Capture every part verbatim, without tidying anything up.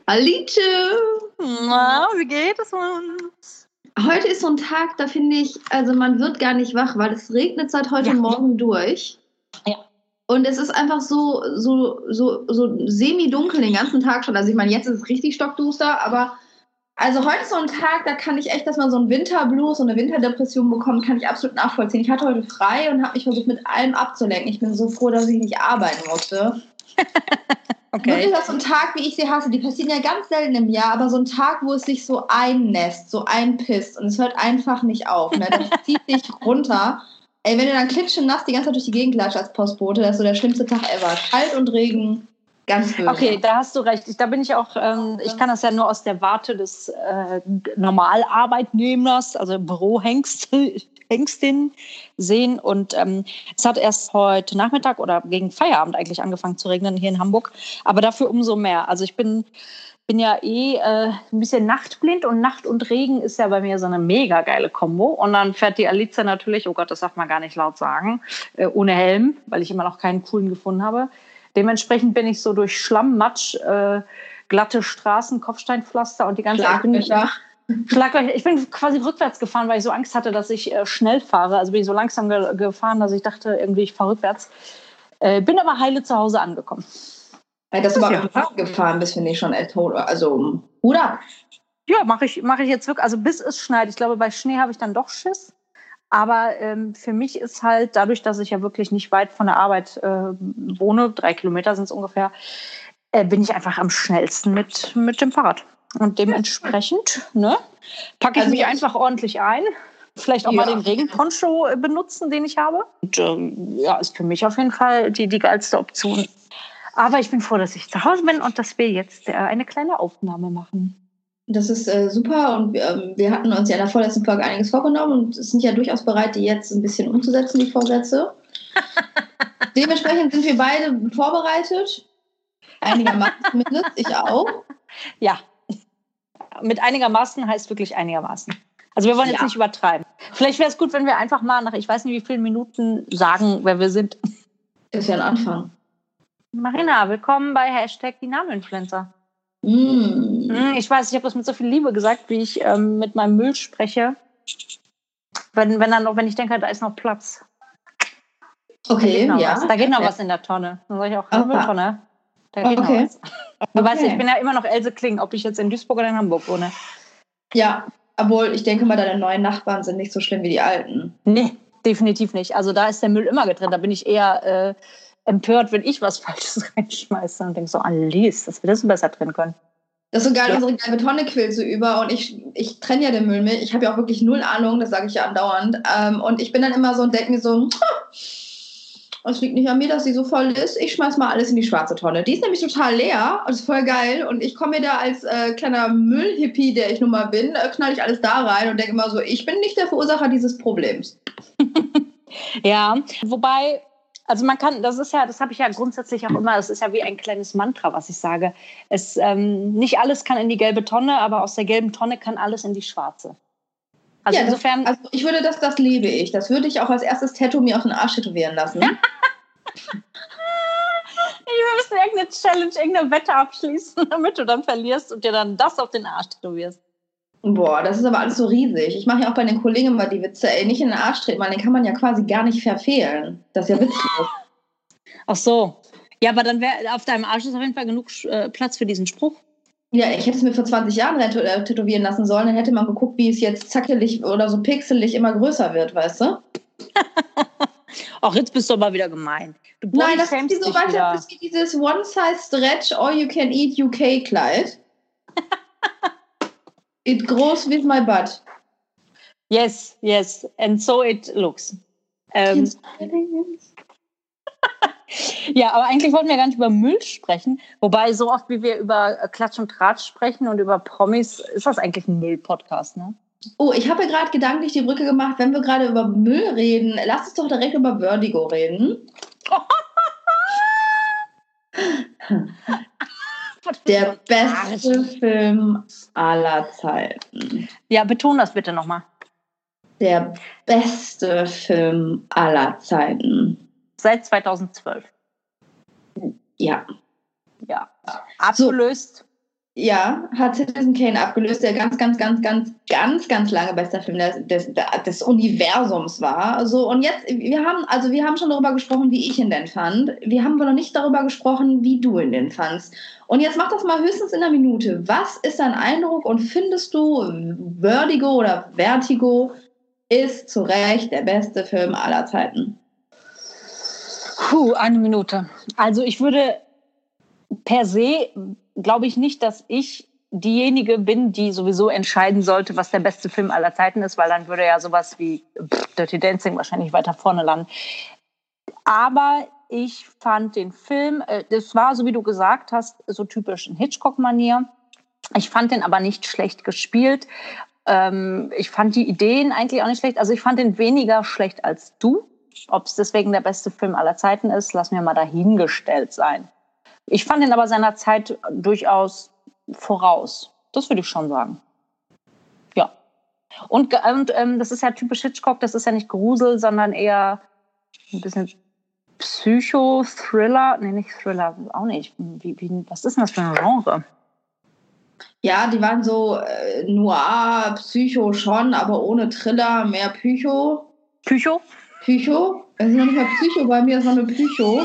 Alice! Na, wie geht es uns? Heute ist so ein Tag, da finde ich, also man wird gar nicht wach, weil es regnet seit heute Ja. Morgen durch. Ja. Und es ist einfach so, so, so, so semi-dunkel den ganzen Tag schon. Also ich meine, jetzt ist es richtig stockduster, aber also heute ist so ein Tag, da kann ich echt, dass man so einen Winterblues und eine Winterdepression bekommt, kann ich absolut nachvollziehen. Ich hatte heute frei und habe mich versucht, mit allem abzulenken. Ich bin so froh, dass ich nicht arbeiten musste. Okay. Wirklich, das ist so ein Tag, wie ich sie hasse. Die passieren ja ganz selten im Jahr, aber so ein Tag, wo es sich so einnässt, so einpisst und es hört einfach nicht auf. Ne? Das zieht dich runter. Ey, wenn du dann klitschnass die ganze Zeit durch die Gegend klatscht als Postbote, das ist so der schlimmste Tag ever. Kalt und Regen, ganz böse. Okay, da hast du recht. Ich, da bin ich auch, ähm, ich kann das ja nur aus der Warte des äh, Normalarbeitnehmers, also Bürohengst, Hengstin sehen. Und ähm, es hat erst heute Nachmittag oder gegen Feierabend eigentlich angefangen zu regnen hier in Hamburg. Aber dafür umso mehr. Also ich bin, bin ja eh äh, ein bisschen nachtblind und Nacht und Regen ist ja bei mir so eine mega geile Kombo. Und dann fährt die Alice natürlich, oh Gott, das darf man gar nicht laut sagen, äh, ohne Helm, weil ich immer noch keinen coolen gefunden habe. Dementsprechend bin ich so durch Schlamm, Matsch, äh, glatte Straßen, Kopfsteinpflaster und die ganze Schlaglöcher. Schlaglöcher. Ich bin quasi rückwärts gefahren, weil ich so Angst hatte, dass ich äh, schnell fahre. Also bin ich so langsam ge- gefahren, dass ich dachte, irgendwie ich fahre rückwärts. Äh, bin aber heile zu Hause angekommen. Hey, dass du mal mit dem Fahrrad gefahren bist, finde ich schon echt tot. Also, oder? Ja, mache ich, mach ich jetzt wirklich. Also bis es schneit. Ich glaube, bei Schnee habe ich dann doch Schiss. Aber ähm, für mich ist halt, dadurch, dass ich ja wirklich nicht weit von der Arbeit äh, wohne, drei Kilometer sind es ungefähr, äh, bin ich einfach am schnellsten mit, mit dem Fahrrad. Und dementsprechend ne, packe ich Also mich ich- einfach ordentlich ein. Vielleicht auch Ja. mal den Regenponcho äh, benutzen, den ich habe. Und ähm, ja, ist für mich auf jeden Fall die, die geilste Option. Aber ich bin froh, dass ich zu Hause bin und dass wir jetzt äh, eine kleine Aufnahme machen. Das ist äh, super und ähm, wir hatten uns ja in der vorletzten Folge einiges vorgenommen und sind ja durchaus bereit, die jetzt ein bisschen umzusetzen, die Vorsätze. Dementsprechend sind wir beide vorbereitet. Einigermaßen zumindest, ich auch. Ja, mit einigermaßen heißt wirklich einigermaßen. Also wir wollen jetzt Ja. nicht übertreiben. Vielleicht wäre es gut, wenn wir einfach mal nach, ich weiß nicht wie vielen Minuten, sagen, wer wir sind. Das ist ja ein Anfang. Marina, willkommen bei Hashtag die Nameninfluencer. Mm. Hm, Ich weiß, ich habe das mit so viel Liebe gesagt, wie ich ähm, mit meinem Müll spreche. Wenn, wenn, dann noch, wenn ich denke, da ist noch Platz. Da Okay, geht noch ja. was. Da geht noch Ja. was in der Tonne. Dann sage ich auch, Aha. Mülltonne. Da geht Okay. noch was. Du weißt, Okay. ich bin ja immer noch Else Kling, ob ich jetzt in Duisburg oder in Hamburg wohne. Ja, obwohl ich denke mal, deine neuen Nachbarn sind nicht so schlimm wie die alten. Nee, definitiv nicht. Also da ist der Müll immer getrennt. Da bin ich eher äh, empört, wenn ich was Falsches reinschmeiße und denke so, Alice, das wir das besser trennen können. Das ist so geil, Ja. unsere gelbe Tonne quillt so über und ich, ich trenne ja den Müll mit. Ich habe ja auch wirklich null Ahnung, das sage ich ja andauernd. Ähm, und ich bin dann immer so und denke mir so, es liegt nicht an mir, dass die so voll ist. Ich schmeiß mal alles in die schwarze Tonne. Die ist nämlich total leer und ist voll geil. Und ich komme mir da als äh, kleiner Müllhippie, der ich nun mal bin, äh, knall ich alles da rein und denke immer so, ich bin nicht der Verursacher dieses Problems. Ja, wobei, also man kann, das ist ja, das habe ich ja grundsätzlich auch immer, das ist ja wie ein kleines Mantra, was ich sage. Es, ähm, nicht alles kann in die gelbe Tonne, aber aus der gelben Tonne kann alles in die schwarze. Also ja, das, insofern, also ich würde das, das lebe ich. Das würde ich auch als erstes Tattoo mir auf den Arsch tätowieren lassen. wir müssen irgendeine Challenge, irgendeine Wette abschließen, damit du dann verlierst und dir dann das auf den Arsch tätowierst. Boah, das ist aber alles so riesig. Ich mache ja auch bei den Kollegen immer die Witze, ey, nicht in den Arsch treten, weil den kann man ja quasi gar nicht verfehlen. Das ist ja witzlos. Ach so. Ja, aber dann wäre auf deinem Arsch ist auf jeden Fall genug äh, Platz für diesen Spruch. Ja, ich hätte es mir vor zwanzig Jahren tat- äh, tätowieren lassen sollen, dann hätte man geguckt, wie es jetzt zackelig oder so pixelig immer größer wird, weißt du? Ach, jetzt bist du aber wieder gemein. Du Nein, das ist, bodyschamest wie so, dich weißt du, wieder. das ist wie dieses One-Size-Stretch All-You-Can-Eat-U K-Kleid. It grows with my butt. Yes, yes. And so it looks. Ähm, ja, aber eigentlich wollten wir gar nicht über Müll sprechen. Wobei, so oft wie wir über äh, Klatsch und Tratsch sprechen und über Promis, ist das eigentlich ein Müll-Podcast, ne? Oh, ich habe ja gerade gedanklich die Brücke gemacht, wenn wir gerade über Müll reden, lass uns doch direkt über Vertigo reden. Der beste Film aller Zeiten. Ja, beton das bitte nochmal. Der beste Film aller Zeiten. Seit zweitausendzwölf. Ja. Ja. Abgelöst Ja, hat Citizen Kane abgelöst, der ganz, ganz, ganz, ganz, ganz, ganz lange bester Film des, des, des Universums war. So, und jetzt, wir haben, also wir haben schon darüber gesprochen, wie ich ihn denn fand. Wir haben aber noch nicht darüber gesprochen, wie du ihn denn fandst. Und jetzt mach das mal höchstens in einer Minute. Was ist dein Eindruck und findest du, Vertigo oder Vertigo ist zu Recht der beste Film aller Zeiten? Puh, eine Minute. Also ich würde per se, glaube ich nicht, dass ich diejenige bin, die sowieso entscheiden sollte, was der beste Film aller Zeiten ist, weil dann würde ja sowas wie pff, Dirty Dancing wahrscheinlich weiter vorne landen. Aber ich fand den Film, äh, das war, so wie du gesagt hast, so typisch in Hitchcock-Manier. Ich fand den aber nicht schlecht gespielt. Ähm, ich fand die Ideen eigentlich auch nicht schlecht. Also ich fand den weniger schlecht als du. Ob es deswegen der beste Film aller Zeiten ist, lass mir mal dahingestellt sein. Ich fand ihn aber seiner Zeit durchaus voraus. Das würde ich schon sagen. Ja. Und, und ähm, das ist ja typisch Hitchcock, das ist ja nicht Grusel, sondern eher ein bisschen Psycho-Thriller. Nee, nicht Thriller, auch nicht. Wie, wie, was ist denn das für ein Genre? Ja, die waren so äh, Noir, Psycho schon, aber ohne Thriller, mehr Psycho. Psycho? Psycho? Es ist noch nicht mal Psycho, bei mir ist noch eine Psycho.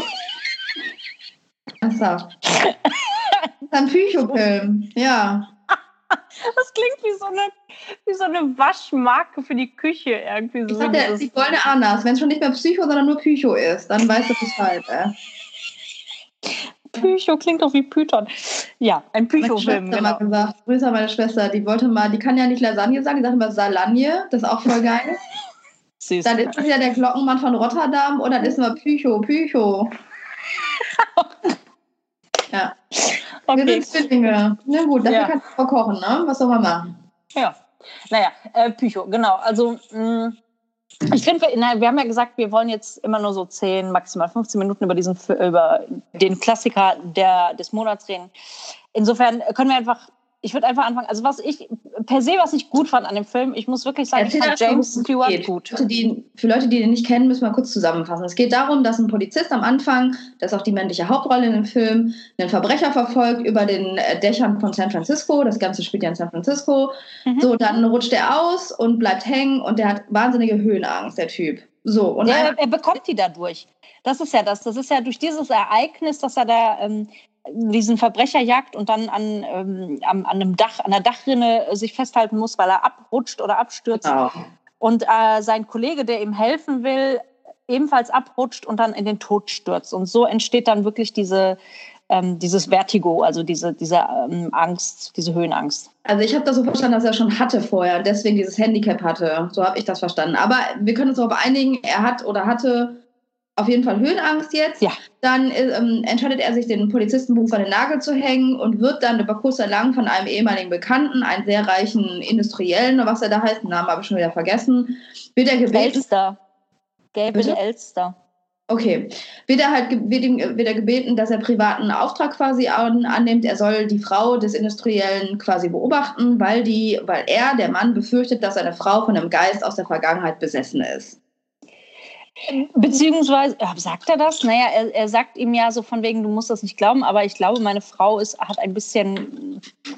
Achso. Das ist ein Psycho-Film, ja. Das klingt wie so eine, wie so eine Waschmarke für die Küche irgendwie. So ich sag dir, die goldene Ananas. Wenn es schon nicht mehr Psycho, sondern nur Psycho ist, dann weißt du Bescheid. Äh. Psycho klingt doch wie Python. Ja, ein Psycho-Film. Meine Schwester genau. mal gesagt, Grüße an meine Schwester, die wollte mal, die kann ja nicht Lasagne sagen, die sagt immer Salagne, das ist auch voll geil. Süß. Dann ist es ja der Glockenmann von Rotterdam und dann ist immer Psycho, Psycho. Ja. Okay. Wir sind Zwillinge. Na gut, dafür ja. Kannst du kochen, ne? Was soll man machen? Ja. Naja, äh, Psycho, genau. Also, mh, ich finde, wir, wir haben ja gesagt, wir wollen jetzt immer nur so zehn, maximal fünfzehn Minuten über diesen, über den Klassiker der, des Monats reden. Insofern können wir einfach, ich würde einfach anfangen, also was ich, per se, was ich gut fand an dem Film, ich muss wirklich sagen, ich fand James Stewart gut. Für Leute, die, für Leute, die den nicht kennen, müssen wir kurz zusammenfassen. Es geht darum, dass ein Polizist am Anfang, das ist auch die männliche Hauptrolle in dem Film, einen Verbrecher verfolgt über den Dächern von San Francisco, das Ganze spielt ja in San Francisco. Mhm. So, dann rutscht er aus und bleibt hängen und der hat wahnsinnige Höhenangst, der Typ. So, und ja, er, er bekommt die dadurch. Das ist ja das. Das ist ja durch dieses Ereignis, dass er da ähm, diesen Verbrecher jagt und dann an, ähm, an, an einem Dach, an der Dachrinne äh, sich festhalten muss, weil er abrutscht oder abstürzt. Genau. Und äh, sein Kollege, der ihm helfen will, ebenfalls abrutscht und dann in den Tod stürzt. Und so entsteht dann wirklich diese, ähm, dieses Vertigo, also diese, diese ähm, Angst, diese Höhenangst. Also ich habe das so verstanden, dass er schon hatte vorher, deswegen dieses Handicap hatte. So habe ich das verstanden. Aber wir können uns darauf einigen, er hat oder hatte auf jeden Fall Höhenangst jetzt. Ja. Dann ähm, entscheidet er sich, den Polizistenberuf an den Nagel zu hängen und wird dann über kurz oder lang von einem ehemaligen Bekannten, einen sehr reichen Industriellen, was er da heißt, den Namen habe ich schon wieder vergessen, wird er gebeten... Elster. Gabriel Elster. Okay. Wird er halt wird ihm, wird er gebeten, dass er privaten Auftrag quasi an, annimmt. Er soll die Frau des Industriellen quasi beobachten, weil, die, weil er, der Mann, befürchtet, dass seine Frau von einem Geist aus der Vergangenheit besessen ist. Beziehungsweise, sagt er das? Naja, er, er sagt ihm ja so von wegen, du musst das nicht glauben, aber ich glaube, meine Frau ist, hat ein bisschen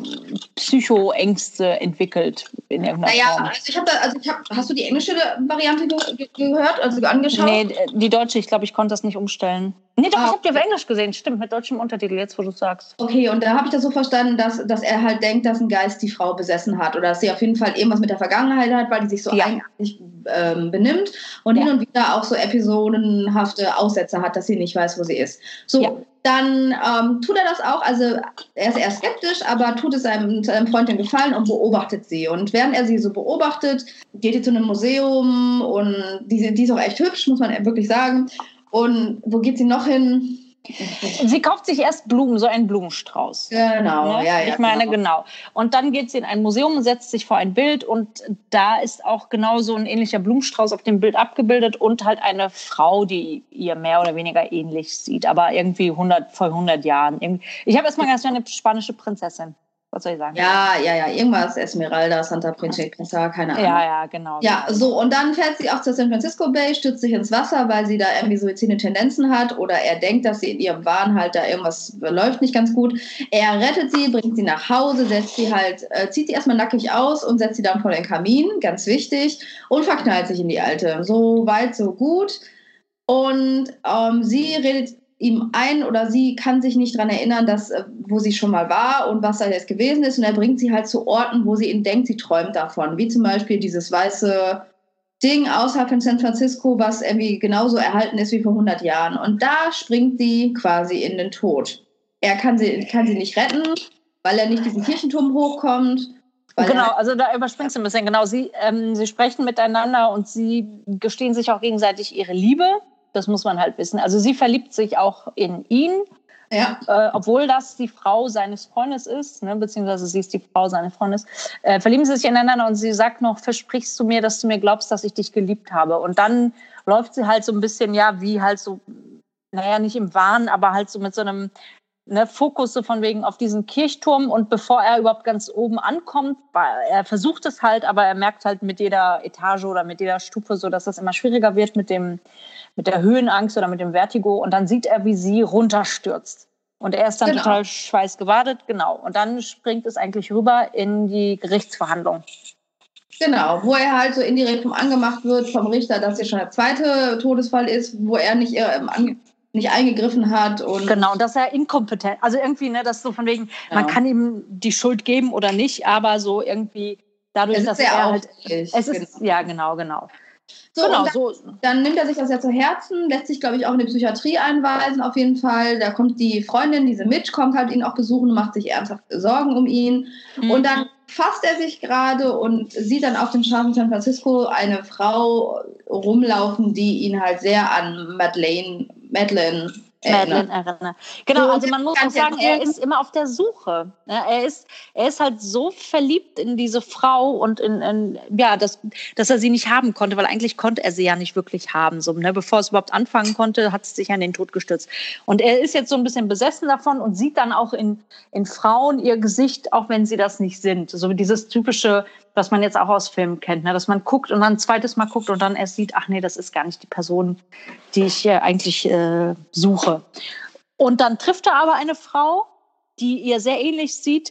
Psychoängste entwickelt in irgendeiner naja, Form. Also ich hab da, also ich hab, hast du die englische Variante ge- gehört, also angeschaut? Nee, die deutsche, ich glaube, ich konnte das nicht umstellen. Nee, doch, ah, ich habe die auf Englisch gesehen, stimmt, mit deutschem Untertitel, jetzt wo du sagst. Okay, und da habe ich das so verstanden, dass, dass er halt denkt, dass ein Geist die Frau besessen hat oder dass sie auf jeden Fall irgendwas mit der Vergangenheit hat, weil die sich so ja. eigenartig ähm, benimmt und ja. hin und wieder auch so episodenhafte Aussätze hat, dass sie nicht weiß, wo sie ist. So, ja. dann ähm, tut er das auch, also er ist eher skeptisch, aber tut es seinem, seinem Freund den Gefallen und beobachtet sie. Und während er sie so beobachtet, geht sie zu einem Museum und die, die ist auch echt hübsch, muss man wirklich sagen. Und wo geht sie noch hin? Sie kauft sich erst Blumen, so einen Blumenstrauß. Genau, ne? ja, ja. Ich meine, genau. genau. Und dann geht sie in ein Museum und setzt sich vor ein Bild und da ist auch genau so ein ähnlicher Blumenstrauß auf dem Bild abgebildet und halt eine Frau, die ihr mehr oder weniger ähnlich sieht, aber irgendwie hundert, vor hundert Jahren. Ich habe erst mal gedacht, eine spanische Prinzessin. Was soll ich sagen? Ja, ja, ja, irgendwas, Esmeralda, Santa Principessa, keine Ahnung. Ja, ja, genau. Ja, so, und dann fährt sie auch zur San Francisco Bay, stürzt sich ins Wasser, weil sie da irgendwie suizide Tendenzen hat oder er denkt, dass sie in ihrem Wahn halt da irgendwas läuft nicht ganz gut. Er rettet sie, bringt sie nach Hause, setzt sie halt, äh, zieht sie erstmal nackig aus und setzt sie dann vor den Kamin, ganz wichtig, und verknallt sich in die Alte. So weit, so gut. Und ähm, sie redet ihm ein oder sie kann sich nicht daran erinnern, dass, wo sie schon mal war und was da jetzt gewesen ist. Und er bringt sie halt zu Orten, wo sie ihn denkt, sie träumt davon. Wie zum Beispiel dieses weiße Ding außerhalb von San Francisco, was irgendwie genauso erhalten ist wie vor hundert Jahren. Und da springt sie quasi in den Tod. Er kann sie, kann sie nicht retten, weil er nicht diesen Kirchenturm hochkommt. Genau, also da überspringst du ein bisschen. Genau, sie, ähm, sie sprechen miteinander und sie gestehen sich auch gegenseitig ihre Liebe. Das muss man halt wissen. Also sie verliebt sich auch in ihn, ja. äh, obwohl das die Frau seines Freundes ist, ne, beziehungsweise sie ist die Frau seines Freundes. Äh, verlieben sie sich ineinander und sie sagt noch, versprichst du mir, dass du mir glaubst, dass ich dich geliebt habe? Und dann läuft sie halt so ein bisschen, ja, wie halt so, naja, nicht im Wahn, aber halt so mit so einem Ne, Fokus so von wegen auf diesen Kirchturm und bevor er überhaupt ganz oben ankommt, er versucht es halt, aber er merkt halt mit jeder Etage oder mit jeder Stufe so, dass das immer schwieriger wird mit dem, mit der Höhenangst oder mit dem Vertigo und dann sieht er, wie sie runterstürzt und er ist dann genau. total schweißgebadet, genau, und dann springt es eigentlich rüber in die Gerichtsverhandlung. Genau, wo er halt so indirekt vom angemacht wird vom Richter, dass hier schon der zweite Todesfall ist, wo er nicht ähm, ange nicht eingegriffen hat. Und genau, dass er inkompetent, also irgendwie, ne, das so von wegen, ja. man kann ihm die Schuld geben oder nicht, aber so irgendwie dadurch, es dass er halt, es ist, genau. ja, genau, genau. So, genau dann, so. dann nimmt er sich das ja zu Herzen, lässt sich, glaube ich, auch in die Psychiatrie einweisen, auf jeden Fall. Da kommt die Freundin, diese Mitch, kommt halt ihn auch besuchen und macht sich ernsthaft Sorgen um ihn. Mhm. Und dann fasst er sich gerade und sieht dann auf den Straßen San Francisco eine Frau rumlaufen, die ihn halt sehr an Madeleine, Madeleine Madeleine erinnert. Genau, also man muss auch sagen, er ist immer auf der Suche. Er ist, er ist halt so verliebt in diese Frau und in, in ja, dass, dass er sie nicht haben konnte, weil eigentlich konnte er sie ja nicht wirklich haben. So, ne? Bevor es überhaupt anfangen konnte, hat es sich an den Tod gestürzt. Und er ist jetzt so ein bisschen besessen davon und sieht dann auch in, in Frauen ihr Gesicht, auch wenn sie das nicht sind. So dieses typische, was man jetzt auch aus Filmen kennt, ne? Dass man guckt und dann ein zweites Mal guckt und dann erst sieht, ach nee, das ist gar nicht die Person, die ich äh, eigentlich äh, suche. Und dann trifft er aber eine Frau, die ihr sehr ähnlich sieht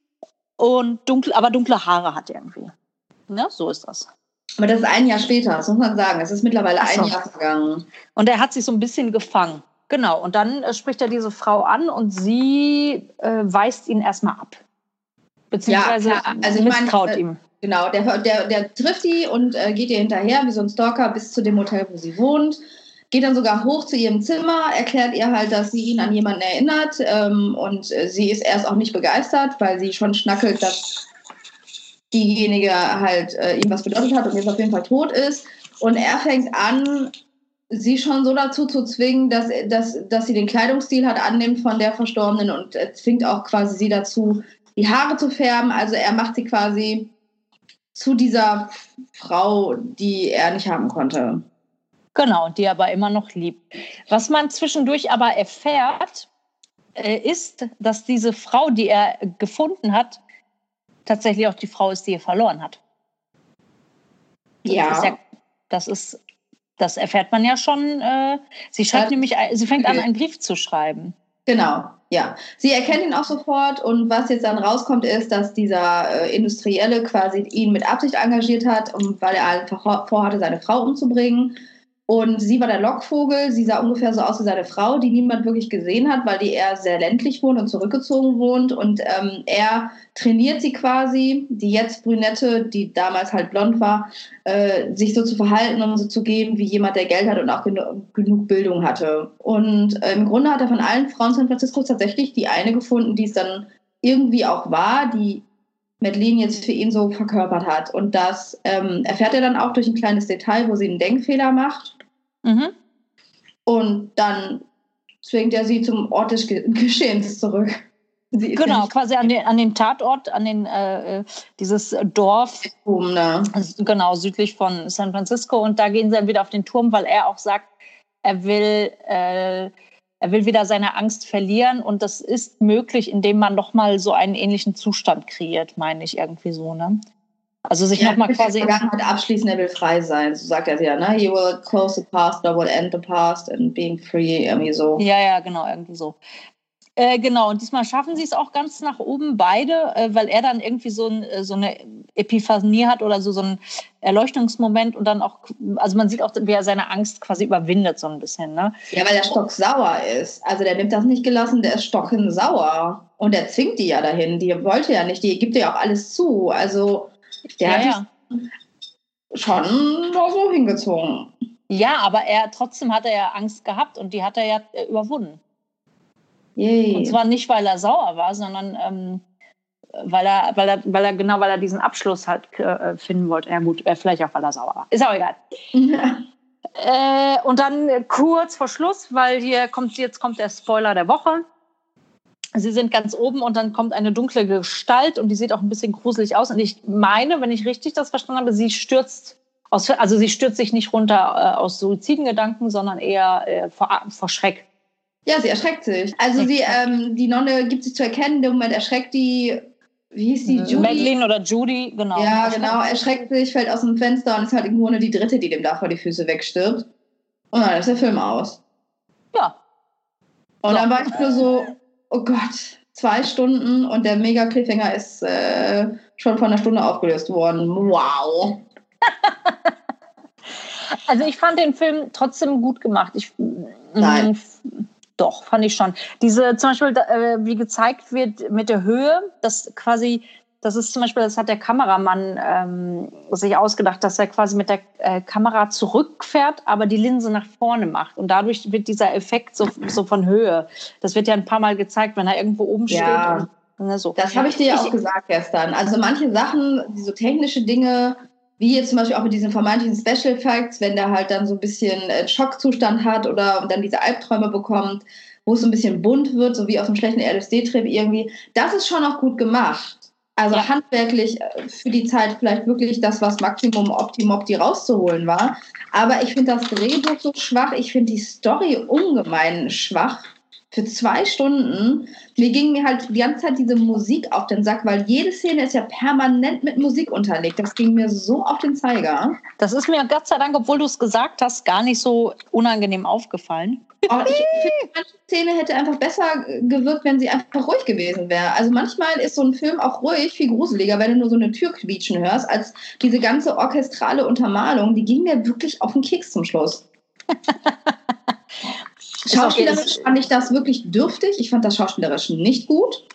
und dunkel, aber dunkle Haare hat irgendwie. Ne? So ist das. Aber das ist ein Jahr später, das muss man sagen. Es ist mittlerweile Ach so. ein Jahr vergangen. Und er hat sich so ein bisschen gefangen. Genau, und dann äh, spricht er diese Frau an und sie äh, weist ihn erstmal ab. Beziehungsweise ja, also ich misstraut meine, ihm. Genau, der, der, der trifft die und äh, geht ihr hinterher wie so ein Stalker bis zu dem Hotel, wo sie wohnt. Geht dann sogar hoch zu ihrem Zimmer, erklärt ihr halt, dass sie ihn an jemanden erinnert. Ähm, und äh, sie ist erst auch nicht begeistert, weil sie schon schnackelt, dass diejenige halt äh, ihm was bedeutet hat und jetzt auf jeden Fall tot ist. Und er fängt an, sie schon so dazu zu zwingen, dass, dass, dass sie den Kleidungsstil hat annimmt von der Verstorbenen und äh, zwingt auch quasi sie dazu, die Haare zu färben. Also er macht sie quasi zu dieser Frau, die er nicht haben konnte. Genau, die er aber immer noch liebt. Was man zwischendurch aber erfährt, äh, ist, dass diese Frau, die er gefunden hat, tatsächlich auch die Frau ist, die er verloren hat. Ja. Das ist, ja, das, ist das erfährt man ja schon. Äh, sie schreibt das, nämlich, sie fängt an, einen Brief zu schreiben. Genau, ja. Sie erkennt ihn auch sofort und was jetzt dann rauskommt, ist, dass dieser äh, Industrielle quasi ihn mit Absicht engagiert hat, um, weil er einfach vorhatte, seine Frau umzubringen. Und sie war der Lockvogel. Sie sah ungefähr so aus wie seine Frau, die niemand wirklich gesehen hat, weil die eher sehr ländlich wohnt und zurückgezogen wohnt. Und ähm, er trainiert sie quasi, die jetzt Brünette, die damals halt blond war, äh, sich so zu verhalten und so zu geben, wie jemand, der Geld hat und auch genu- genug Bildung hatte. Und äh, im Grunde hat er von allen Frauen San Franciscos tatsächlich die eine gefunden, die es dann irgendwie auch war, die Madeleine jetzt für ihn so verkörpert hat. Und das ähm, erfährt er dann auch durch ein kleines Detail, wo sie einen Denkfehler macht. Mhm. Und dann zwingt er sie zum Ort des Ge- Geschehens zurück. Sie ist genau, ja quasi an den, an den Tatort, an den äh, dieses Dorf, oben, ne? also genau, südlich von San Francisco. Und da gehen sie dann wieder auf den Turm, weil er auch sagt, er will, äh, er er will wieder seine Angst verlieren und das ist möglich, indem man nochmal so einen ähnlichen Zustand kreiert, meine ich irgendwie so, ne? Also sich ja, nochmal quasi... Vergangenheit abschließen, er will frei sein, so sagt er ja, ne? He will close the past or will end the past and being free, irgendwie so. Ja, ja, genau, irgendwie so. Äh, genau, und diesmal schaffen sie es auch ganz nach oben, beide, äh, weil er dann irgendwie so, ein, so eine Epiphanie hat oder so, so einen Erleuchtungsmoment und dann auch, also man sieht auch, wie er seine Angst quasi überwindet so ein bisschen, ne? Ja, weil der stocksauer ist. Also der nimmt das nicht gelassen, der ist stockensauer. Und der zwingt die ja dahin, die wollte ja nicht, die gibt ja auch alles zu. Also der ja, hat ja. die schon so hingezogen. Ja, aber er trotzdem hat er ja Angst gehabt und die hat er ja äh, überwunden. Yay. Und zwar nicht, weil er sauer war, sondern ähm, weil er, weil er, weil er, genau, weil er diesen Abschluss halt äh, finden wollte. Ja gut, äh, vielleicht auch, weil er sauer war. Ist auch egal. Ja. Äh, und dann äh, kurz vor Schluss, weil hier kommt, jetzt kommt der Spoiler der Woche. Sie sind ganz oben und dann kommt eine dunkle Gestalt und die sieht auch ein bisschen gruselig aus. Und ich meine, wenn ich richtig das verstanden habe, sie stürzt aus, also sie stürzt sich nicht runter äh, aus Suizidengedanken, sondern eher äh, vor, vor Schreck. Ja, sie erschreckt sich. Also sie, ähm, die Nonne gibt sich zu erkennen, in dem Moment erschreckt die, wie hieß die, Judy? Madeline oder Judy, genau. Ja, genau, erschreckt sich, fällt aus dem Fenster und ist halt im Grunde die Dritte, die dem da vor die Füße wegstirbt. Und dann ist der Film aus. Ja. Und So. dann war ich nur so, oh Gott, zwei Stunden und der Mega-Cliffhanger ist äh, schon vor einer Stunde aufgelöst worden. Wow. Also ich fand den Film trotzdem gut gemacht. Ich, Nein. Mh, doch, fand ich schon. Diese, zum Beispiel, äh, wie gezeigt wird mit der Höhe, das quasi, das ist zum Beispiel, das hat der Kameramann ähm, sich ausgedacht, dass er quasi mit der äh, Kamera zurückfährt, aber die Linse nach vorne macht. Und dadurch wird dieser Effekt so, so von Höhe. Das wird ja ein paar Mal gezeigt, wenn er irgendwo oben Ja. steht. Und, ne, so. Das habe ich dir ja auch gesagt gestern. Also manche Sachen, so technische Dinge, wie jetzt zum Beispiel auch mit diesen vermeintlichen Special Effects, wenn der halt dann so ein bisschen einen Schockzustand hat oder dann diese Albträume bekommt, wo es so ein bisschen bunt wird, so wie auf einem schlechten L S D-Trip irgendwie. Das ist schon auch gut gemacht. Also Ja. handwerklich für die Zeit vielleicht wirklich das, was Maximum Optimopti rauszuholen war. Aber ich finde das Drehbuch so schwach. Ich finde die Story ungemein schwach. Für zwei Stunden. Mir ging mir halt die ganze Zeit diese Musik auf den Sack, weil jede Szene ist ja permanent mit Musik unterlegt. Das ging mir so auf den Zeiger. Das ist mir Gott sei Dank, obwohl du es gesagt hast, gar nicht so unangenehm aufgefallen. Aber ich finde, manche Szene hätte einfach besser gewirkt, wenn sie einfach ruhig gewesen wäre. Also manchmal ist so ein Film auch ruhig viel gruseliger, wenn du nur so eine Tür quietschen hörst, als diese ganze orchestrale Untermalung. Die ging mir wirklich auf den Keks zum Schluss. Schauspielerisch fand ich das wirklich dürftig. Ich fand das schauspielerisch nicht gut.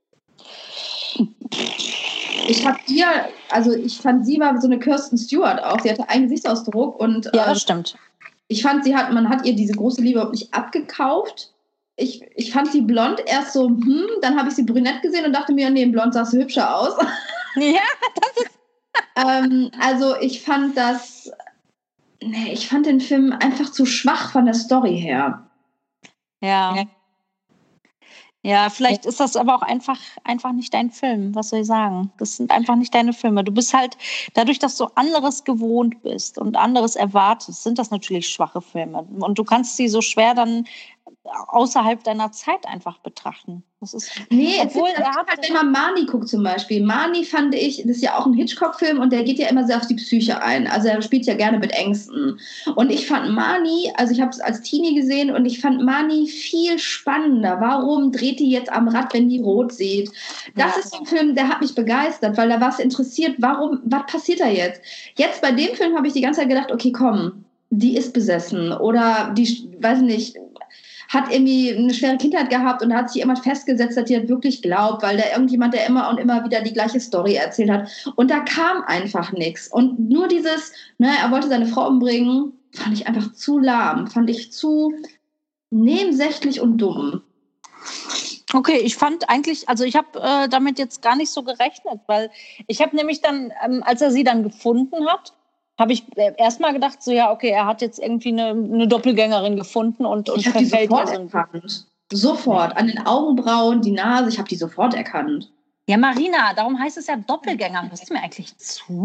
Ich habe dir, also ich fand sie war so eine Kirsten Stewart auch. Sie hatte einen Gesichtsausdruck und ja, das äh, stimmt. Ich fand, sie hat, man hat ihr diese große Liebe überhaupt nicht abgekauft. Ich, ich fand sie blond erst so, hm, dann habe ich sie brünett gesehen und dachte mir, nee, blond sah sie hübscher aus. Ja, das ist. ähm, also ich fand das, nee, ich fand den Film einfach zu schwach von der Story her. Ja. Ja, vielleicht ist das aber auch einfach, einfach nicht dein Film. Was soll ich sagen? Das sind einfach nicht deine Filme. Du bist halt, dadurch, dass du anderes gewohnt bist und anderes erwartest, sind das natürlich schwache Filme. Und du kannst sie so schwer dann außerhalb deiner Zeit einfach betrachten. Das ist, nee, obwohl es ist, er hat, halt, wenn man Marnie guckt zum Beispiel. Marnie fand ich, das ist ja auch ein Hitchcock-Film und der geht ja immer sehr auf die Psyche ein. Also er spielt ja gerne mit Ängsten. Und ich fand Marnie, also ich habe es als Teenie gesehen und ich fand Marnie viel spannender. Warum dreht die jetzt am Rad, wenn die rot sieht? Das ja. ist ein Film, der hat mich begeistert, weil da was interessiert. Warum, was passiert da jetzt? Jetzt bei dem Film habe ich die ganze Zeit gedacht, okay, komm, die ist besessen oder die, weiß nicht, hat irgendwie eine schwere Kindheit gehabt und hat sich immer festgesetzt, dass die das wirklich glaubt, weil da irgendjemand, der immer und immer wieder die gleiche Story erzählt hat. Und da kam einfach nichts. Und nur dieses, ne, er wollte seine Frau umbringen, fand ich einfach zu lahm, fand ich zu nebensächlich und dumm. Okay, ich fand eigentlich, also ich habe äh, damit jetzt gar nicht so gerechnet, weil ich habe nämlich dann, ähm, als er sie dann gefunden hat, habe ich erstmal gedacht, so ja, okay, er hat jetzt irgendwie eine, eine Doppelgängerin gefunden und, und ich habe die sofort also erkannt. Sofort. An den Augenbrauen, die Nase, ich habe die sofort erkannt. Ja, Marina, darum heißt es ja Doppelgänger. Hörst du mir eigentlich zu?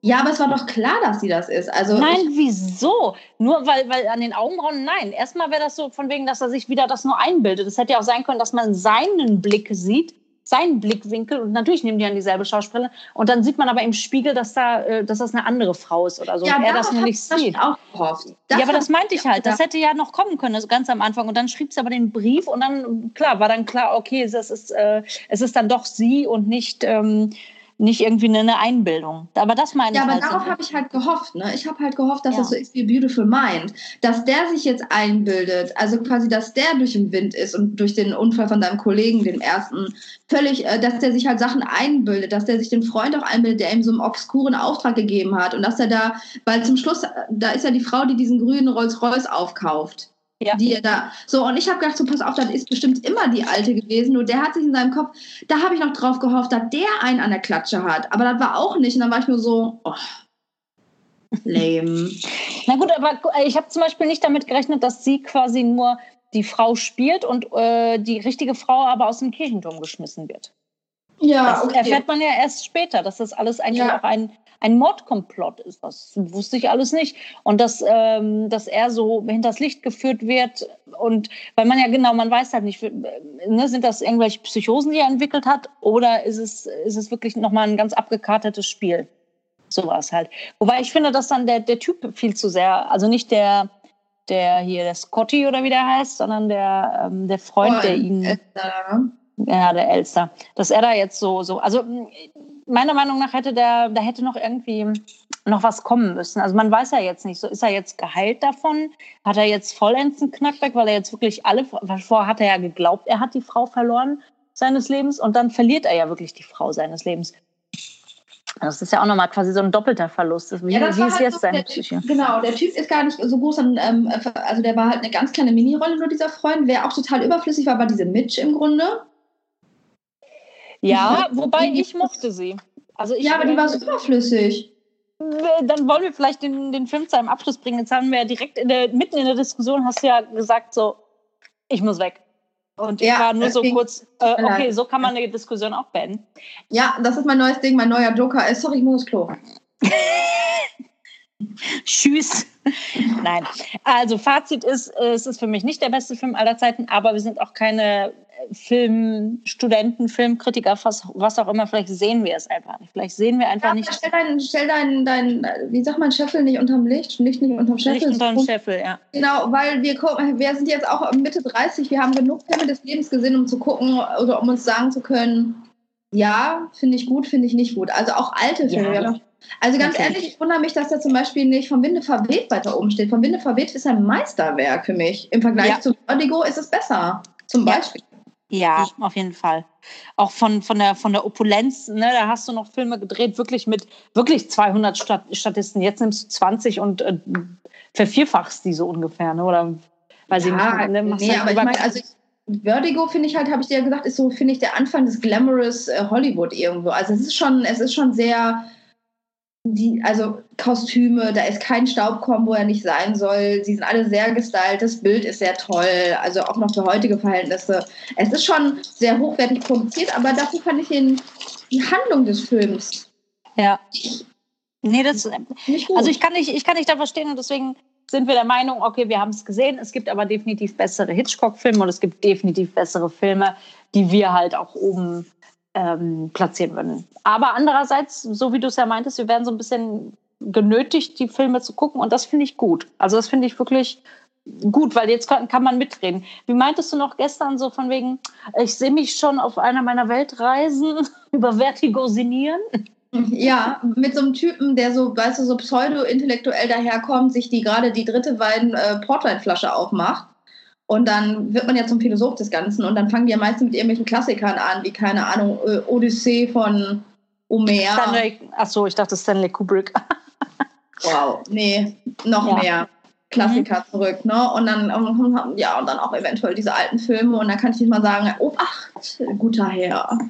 Ja, aber es war doch klar, dass sie das ist. Also nein, ich, wieso? Nur weil, weil an den Augenbrauen, nein. Erstmal wäre das so von wegen, dass er sich wieder das nur einbildet. Es hätte ja auch sein können, dass man seinen Blick sieht, seinen Blickwinkel. Und natürlich nehmen die dann dieselbe Schauspielerin. Und dann sieht man aber im Spiegel, dass, da, dass das eine andere Frau ist oder so. ja, und er das nur nicht das sieht. Auch gehofft. Das ja, aber das meinte ich halt. Das gedacht. hätte ja noch kommen können, also ganz am Anfang. Und dann schrieb sie aber den Brief und dann, klar, war dann klar, okay, es ist, äh, es ist dann doch sie und nicht... Ähm, nicht irgendwie eine Einbildung. Aber das meine ja, ich aber halt. Ja, aber darauf habe ich halt gehofft. Ne? Ich habe halt gehofft, dass ja. das so ist wie Beautiful Mind. Dass der sich jetzt einbildet, also quasi, dass der durch den Wind ist und durch den Unfall von deinem Kollegen, dem ersten, völlig, äh, dass der sich halt Sachen einbildet, dass der sich den Freund auch einbildet, der ihm so einen obskuren Auftrag gegeben hat und dass er da, weil zum Schluss, da ist ja die Frau, die diesen grünen Rolls-Royce aufkauft. Ja. Die er da, so, und ich habe gedacht, so, pass auf, das ist bestimmt immer die Alte gewesen, nur der hat sich in seinem Kopf, da habe ich noch drauf gehofft, dass der einen an der Klatsche hat, aber das war auch nicht, und dann war ich nur so, oh, lame. Na gut, aber ich habe zum Beispiel nicht damit gerechnet, dass sie quasi nur die Frau spielt und äh, die richtige Frau aber aus dem Kirchenturm geschmissen wird. Ja, das okay. erfährt man ja erst später, dass das alles eigentlich ja. auch ein ein Mordkomplott ist. Das wusste ich alles nicht. Und dass, ähm, dass er so hinters Licht geführt wird. Und weil man ja genau, man weiß halt nicht, ne, sind das irgendwelche Psychosen, die er entwickelt hat, oder ist es, ist es wirklich nochmal ein ganz abgekartetes Spiel? So war es halt. Wobei ich finde, dass dann der, der Typ viel zu sehr, also nicht der, der hier, der Scotty oder wie der heißt, sondern der, ähm, der Freund, oh, der ihn... Elster. Ja, der Elster. Dass er da jetzt so, so, also meiner Meinung nach hätte der, da hätte noch irgendwie noch was kommen müssen. Also man weiß ja jetzt nicht, so ist er jetzt geheilt davon? Hat er jetzt vollends einen Knackback, weil er jetzt wirklich alle, vorher hat er ja geglaubt, er hat die Frau verloren seines Lebens und dann verliert er ja wirklich die Frau seines Lebens. Das ist ja auch nochmal quasi so ein doppelter Verlust. Wie, ja, wie ist halt jetzt so, seine Psyche? Psyche? Genau, der Typ ist gar nicht so groß. Ähm, also der war halt eine ganz kleine Mini-Rolle, nur dieser Freund. Wer auch total überflüssig war, war diese Mitch im Grunde. Ja, wobei ich mochte sie. Also ich, ja, aber die war so überflüssig. Dann wollen wir vielleicht den, den Film zu einem Abschluss bringen. Jetzt haben wir ja direkt in der, mitten in der Diskussion, hast du ja gesagt, so, ich muss weg. Und ich ja, war nur so kurz, äh, okay, so kann man eine Diskussion auch beenden. Ja, das ist mein neues Ding, mein neuer Joker ist, sorry, ich muss aufs Klo. Tschüss. Nein. Also Fazit ist, es ist für mich nicht der beste Film aller Zeiten, aber wir sind auch keine Filmstudenten, Filmkritiker, was, was auch immer. Vielleicht sehen wir es einfach nicht. Vielleicht sehen wir einfach ja, nicht. Stell deinen, stell deinen, dein, wie sagt man, Scheffel nicht unterm Licht, Licht nicht unterm Scheffel. Licht unterm Scheffel, ja. Genau, weil wir gucken, wir sind jetzt auch Mitte dreißig, wir haben genug Filme des Lebens gesehen, um zu gucken oder um uns sagen zu können, ja, finde ich gut, finde ich nicht gut. Also auch alte Filme. Ja. Also ganz okay. ehrlich, ich wundere mich, dass da zum Beispiel nicht Vom Winde verweht weiter oben steht. Vom Winde verweht ist ein Meisterwerk für mich. Im Vergleich ja. zu Vertigo ist es besser, zum Beispiel. Ja. Ja, auf jeden Fall. Auch von, von, der, von der Opulenz, ne, da hast du noch Filme gedreht, wirklich mit wirklich zweihundert Stat- Statisten. Jetzt nimmst du zwanzig und äh, vervierfachst die so ungefähr, ne? Oder weiß ja, ich nicht. Ne? Nee, halt aber ich meine, also ich, Vertigo, finde ich halt, habe ich dir ja gesagt, ist so, finde ich, der Anfang des Glamorous äh, Hollywood irgendwo. Also es ist schon, es ist schon sehr... Die, also Kostüme, da ist kein Staubkorn, wo er nicht sein soll. Sie sind alle sehr gestylt, das Bild ist sehr toll, also auch noch für heutige Verhältnisse. Es ist schon sehr hochwertig produziert, aber dafür fand ich den, die Handlung des Films. Ja. Nee, das nicht gut. Also ich kann nicht, ich kann nicht da verstehen und deswegen sind wir der Meinung, okay, wir haben es gesehen, es gibt aber definitiv bessere Hitchcock-Filme und es gibt definitiv bessere Filme, die wir halt auch oben Ähm, platzieren würden. Aber andererseits, so wie du es ja meintest, wir werden so ein bisschen genötigt, die Filme zu gucken und das finde ich gut. Also das finde ich wirklich gut, weil jetzt kann, kann man mitreden. Wie meintest du noch gestern so von wegen, ich sehe mich schon auf einer meiner Weltreisen über Vertigo sinnieren? Ja, mit so einem Typen, der so, weißt du, so pseudo-intellektuell daherkommt, sich die gerade die dritte Wein äh, Portweinflasche aufmacht. Und dann wird man ja zum Philosoph des Ganzen und dann fangen die ja meistens mit irgendwelchen Klassikern an, wie, keine Ahnung, Odyssee von Homer. Stanley, achso, ich dachte Stanley Kubrick. Wow, nee, noch ja. mehr Klassiker mhm. zurück, ne? Und dann, ja, und dann auch eventuell diese alten Filme und dann kann ich nicht mal sagen, Obacht, guter Herr.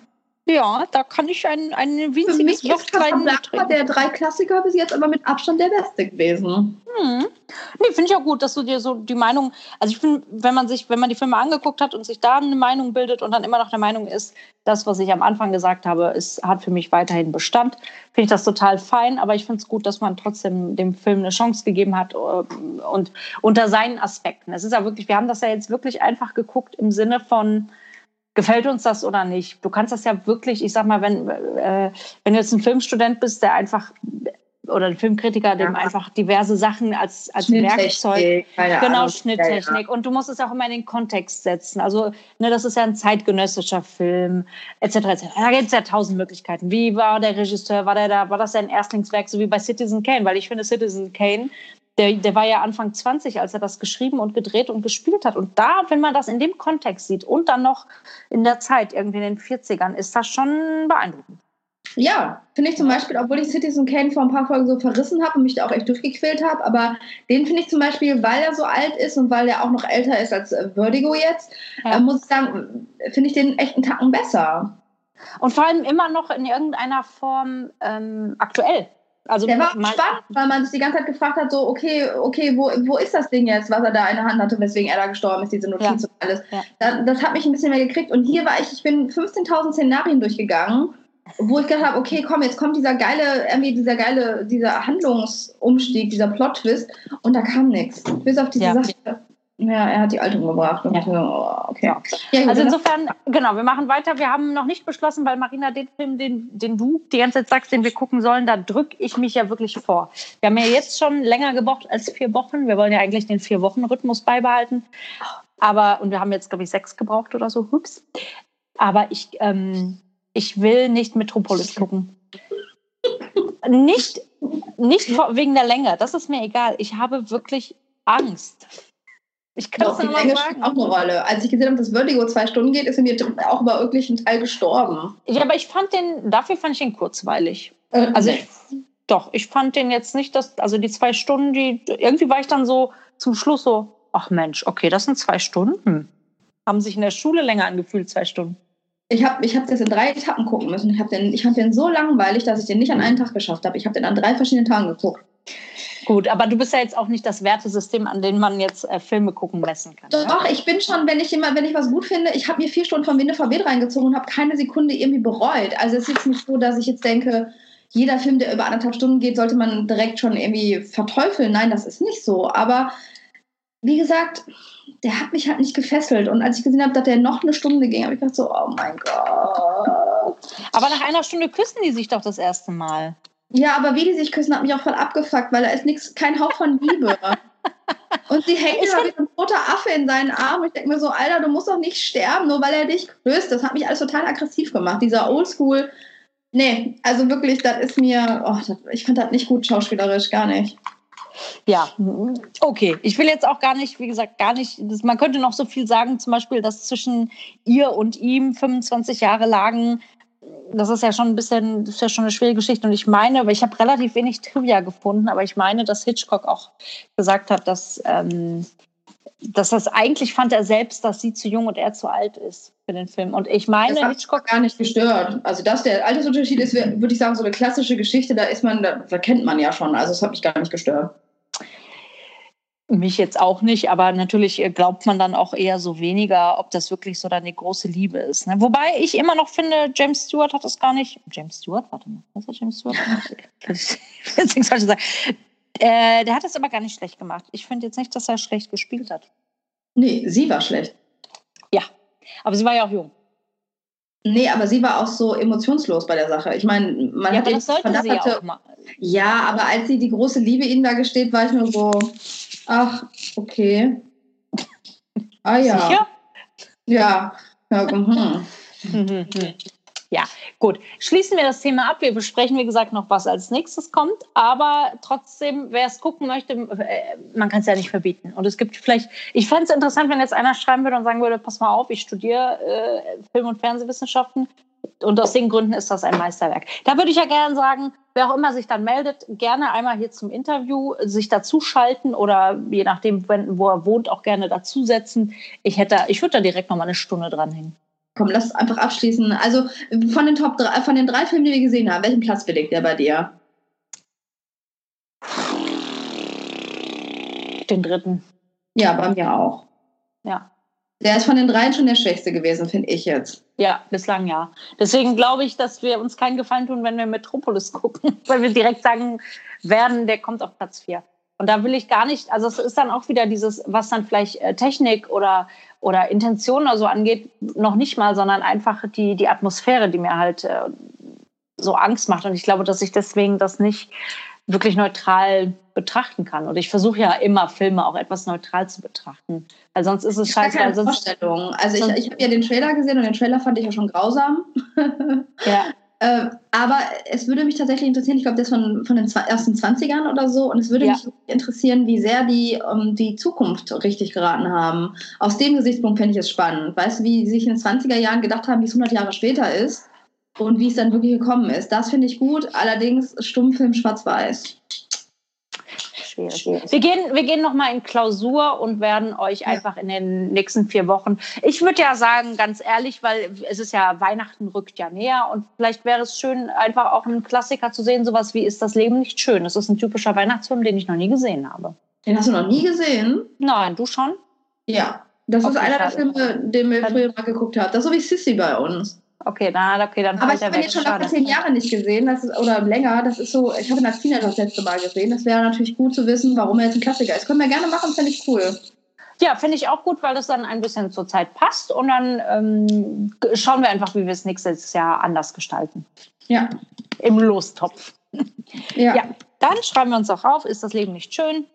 Ja, da kann ich ein, ein Für winziges mich ist Casablanca der drei Klassiker bis jetzt aber mit Abstand der beste gewesen. Hm. Nee, finde ich auch gut, dass du dir so die Meinung, also ich finde, wenn man sich, wenn man die Filme angeguckt hat und sich da eine Meinung bildet und dann immer noch der Meinung ist, das, was ich am Anfang gesagt habe, ist, hat für mich weiterhin Bestand, finde ich das total fein, aber ich finde es gut, dass man trotzdem dem Film eine Chance gegeben hat und unter seinen Aspekten. Es ist ja wirklich, wir haben das ja jetzt wirklich einfach geguckt im Sinne von, gefällt uns das oder nicht? Du kannst das ja wirklich, ich sag mal, wenn, äh, wenn du jetzt ein Filmstudent bist, der einfach, oder ein Filmkritiker, dem ja. einfach diverse Sachen als, als Werkzeug, genau, Ahnung. Schnitttechnik. Ja, ja. Und du musst es auch immer in den Kontext setzen. Also, ne, das ist ja ein zeitgenössischer Film, et cetera et cetera. Da gibt es ja tausend Möglichkeiten. Wie war der Regisseur? War der da, war das sein Erstlingswerk, so wie bei Citizen Kane? Weil ich finde, Citizen Kane, Der, der war ja Anfang zwanzig, als er das geschrieben und gedreht und gespielt hat. Und da, wenn man das in dem Kontext sieht und dann noch in der Zeit, irgendwie in den vierzigern, ist das schon beeindruckend. Ja, finde ich zum Beispiel, obwohl ich Citizen Kane vor ein paar Folgen so verrissen habe und mich da auch echt durchgequält habe, aber den finde ich zum Beispiel, weil er so alt ist und weil er auch noch älter ist als Vertigo jetzt, ja. äh, muss ich sagen, finde ich den echt einen Tacken besser. Und vor allem immer noch in irgendeiner Form ähm, aktuell. Also der war spannend, weil man sich die ganze Zeit gefragt hat, so, okay, okay, wo, wo ist das Ding jetzt, was er da in der Hand hatte, weswegen er da gestorben ist, diese Notiz ja. und alles. Ja. Das, das hat mich ein bisschen mehr gekriegt. Und hier war ich, ich bin fünfzehntausend Szenarien durchgegangen, wo ich gedacht habe, okay, komm, jetzt kommt dieser geile, irgendwie dieser geile, dieser Handlungsumstieg, dieser Plot-Twist und da kam nichts. Bis auf diese ja. Sache. Ja, er hat die Alte umgebracht. Und ja. oh, okay. Ja. Ja, also insofern, genau, wir machen weiter. Wir haben noch nicht beschlossen, weil Marina, den Film, den, den du die ganze Zeit sagst, den wir gucken sollen, da drücke ich mich ja wirklich vor. Wir haben ja jetzt schon länger gebraucht als vier Wochen. Wir wollen ja eigentlich den Vier-Wochen-Rhythmus beibehalten. Aber, und wir haben jetzt, glaube ich, sechs gebraucht oder so. Hups. Aber ich, ähm, ich will nicht Metropolis gucken. nicht, nicht wegen der Länge, das ist mir egal. Ich habe wirklich Angst. Ich kann es nur sagen. Spielt auch eine Rolle. Als ich gesehen habe, dass Vertigo zwei Stunden geht, ist er mir auch über irgendeinen Teil gestorben. Ja, aber ich fand den, dafür fand ich ihn kurzweilig. Äh, also nee. ich, doch, ich fand den jetzt nicht, dass, also die zwei Stunden, die, irgendwie war ich dann so zum Schluss so, ach Mensch, okay, das sind zwei Stunden. Haben sich in der Schule länger angefühlt, zwei Stunden. Ich habe ich hab das in drei Etappen gucken müssen. Ich, den, ich fand den so langweilig, dass ich den nicht an einem Tag geschafft habe. Ich habe den an drei verschiedenen Tagen geguckt. Gut, aber du bist ja jetzt auch nicht das Wertesystem, an dem man jetzt äh, Filme gucken messen kann. Doch, ja? ich bin schon, wenn ich immer, wenn ich was gut finde, ich habe mir vier Stunden von Winde verweht reingezogen und habe keine Sekunde irgendwie bereut. Also es ist jetzt nicht so, dass ich jetzt denke, jeder Film, der über anderthalb Stunden geht, sollte man direkt schon irgendwie verteufeln. Nein, das ist nicht so. Aber wie gesagt, der hat mich halt nicht gefesselt. Und als ich gesehen habe, dass der noch eine Stunde ging, habe ich gedacht so, oh mein Gott. Aber nach einer Stunde küssen die sich doch das erste Mal. Ja, aber wie die sich küssen, hat mich auch voll abgefuckt, weil da ist nix, kein Hauch von Liebe. Und sie hängt immer wie ein roter Affe in seinen Armen. Ich denke mir so, Alter, du musst doch nicht sterben, nur weil er dich küsst. Das hat mich alles total aggressiv gemacht. Dieser Oldschool, nee, also wirklich, das ist mir, oh, das, ich fand das nicht gut schauspielerisch, gar nicht. Ja, okay. Ich will jetzt auch gar nicht, wie gesagt, gar nicht, das, man könnte noch so viel sagen, zum Beispiel, dass zwischen ihr und ihm fünfundzwanzig Jahre lagen. Das ist ja schon ein bisschen, das ist ja schon eine schwierige Geschichte. Und ich meine, aber ich habe relativ wenig Trivia gefunden, aber ich meine, dass Hitchcock auch gesagt hat, dass, ähm, dass das eigentlich fand er selbst, dass sie zu jung und er zu alt ist für den Film. Und ich meine, das hat Hitchcock gar nicht gestört. Also, dass der Altersunterschied ist, würde ich sagen, so eine klassische Geschichte, da ist man, da, da kennt man ja schon. Also, das hat mich gar nicht gestört. Mich jetzt auch nicht, aber natürlich glaubt man dann auch eher so weniger, ob das wirklich so dann die große Liebe ist. Ne? Wobei ich immer noch finde, James Stewart hat das gar nicht. James Stewart? Warte mal, was hat James Stewart gemacht? Ich will jetzt nichts Falsches sagen. Äh, der hat das aber gar nicht schlecht gemacht. Ich finde jetzt nicht, dass er schlecht gespielt hat. Nee, sie war schlecht. Ja, aber sie war ja auch jung. Nee, aber sie war auch so emotionslos bei der Sache. Ich meine, man ja, hat aber das sollte sie ja auch mal. Ja, aber als sie die große Liebe ihnen da gesteht, war ich nur so, ach, okay. Ah ja. Sicher? Ja. Ja, mhm. Ja, gut. Schließen wir das Thema ab. Wir besprechen, wie gesagt, noch, was als nächstes kommt. Aber trotzdem, wer es gucken möchte, man kann es ja nicht verbieten. Und es gibt vielleicht, ich fände es interessant, wenn jetzt einer schreiben würde und sagen würde, pass mal auf, ich studiere äh, Film- und Fernsehwissenschaften. Und aus den Gründen ist das ein Meisterwerk. Da würde ich ja gerne sagen, wer auch immer sich dann meldet, gerne einmal hier zum Interview sich dazuschalten oder je nachdem, wo er wohnt, auch gerne dazusetzen. Ich hätte, ich würde da direkt noch mal eine Stunde dranhängen. komm, lass es einfach abschließen. Also von den Top drei, von den drei Filmen, die wir gesehen haben, welchen Platz belegt der bei dir? Den dritten. Ja, bei mir auch. Ja. Der ist von den dreien schon der schwächste gewesen, finde ich jetzt. Ja, bislang ja. Deswegen glaube ich, dass wir uns keinen Gefallen tun, wenn wir Metropolis gucken, weil wir direkt sagen werden, der kommt auf Platz vier. Und da will ich gar nicht, also es ist dann auch wieder dieses, was dann vielleicht äh, Technik oder, oder Intention oder so angeht, noch nicht mal, sondern einfach die, die Atmosphäre, die mir halt äh, so Angst macht. Und ich glaube, dass ich deswegen das nicht wirklich neutral betrachten kann. Und ich versuche ja immer, Filme auch etwas neutral zu betrachten. Weil sonst ist es scheiße. Keine Vorstellung. Also ich, ich habe ja den Trailer gesehen und den Trailer fand ich ja schon grausam. Ja. äh, aber es würde mich tatsächlich interessieren, ich glaube, der ist von, von den ersten zwanzigern oder so, und es würde ja. mich interessieren, wie sehr die um, die Zukunft richtig geraten haben. Aus dem Gesichtspunkt fände ich es spannend. Weißt du, wie sie sich in den zwanziger Jahren gedacht haben, wie es hundert Jahre später ist und wie es dann wirklich gekommen ist. Das finde ich gut, allerdings Stummfilm schwarz-weiß. Schwierig. Wir gehen, wir gehen nochmal in Klausur und werden euch ja. einfach in den nächsten vier Wochen, ich würde ja sagen, ganz ehrlich, weil es ist ja, Weihnachten rückt ja näher und vielleicht wäre es schön, einfach auch einen Klassiker zu sehen, sowas wie Ist das Leben nicht schön? Das ist ein typischer Weihnachtsfilm, den ich noch nie gesehen habe. Den hast du noch nie gesehen? Nein, du schon? Ja, das okay, ist einer der Filme, den wir früher mal geguckt haben. Das ist so wie Sissy bei uns. Okay, na, okay, dann aber ich habe ihn jetzt schon nach zehn Jahren nicht gesehen, das ist, oder länger. Das ist so, ich habe ihn als Teenager das letzte Mal gesehen. Das wäre natürlich gut zu wissen, warum er jetzt ein Klassiker ist. Können wir gerne machen, finde ich cool. Ja, finde ich auch gut, weil das dann ein bisschen zur Zeit passt. Und dann ähm, schauen wir einfach, wie wir es nächstes Jahr anders gestalten. Ja. Im Lostopf. Ja. Ja. Dann schreiben wir uns auch auf, ist das Leben nicht schön?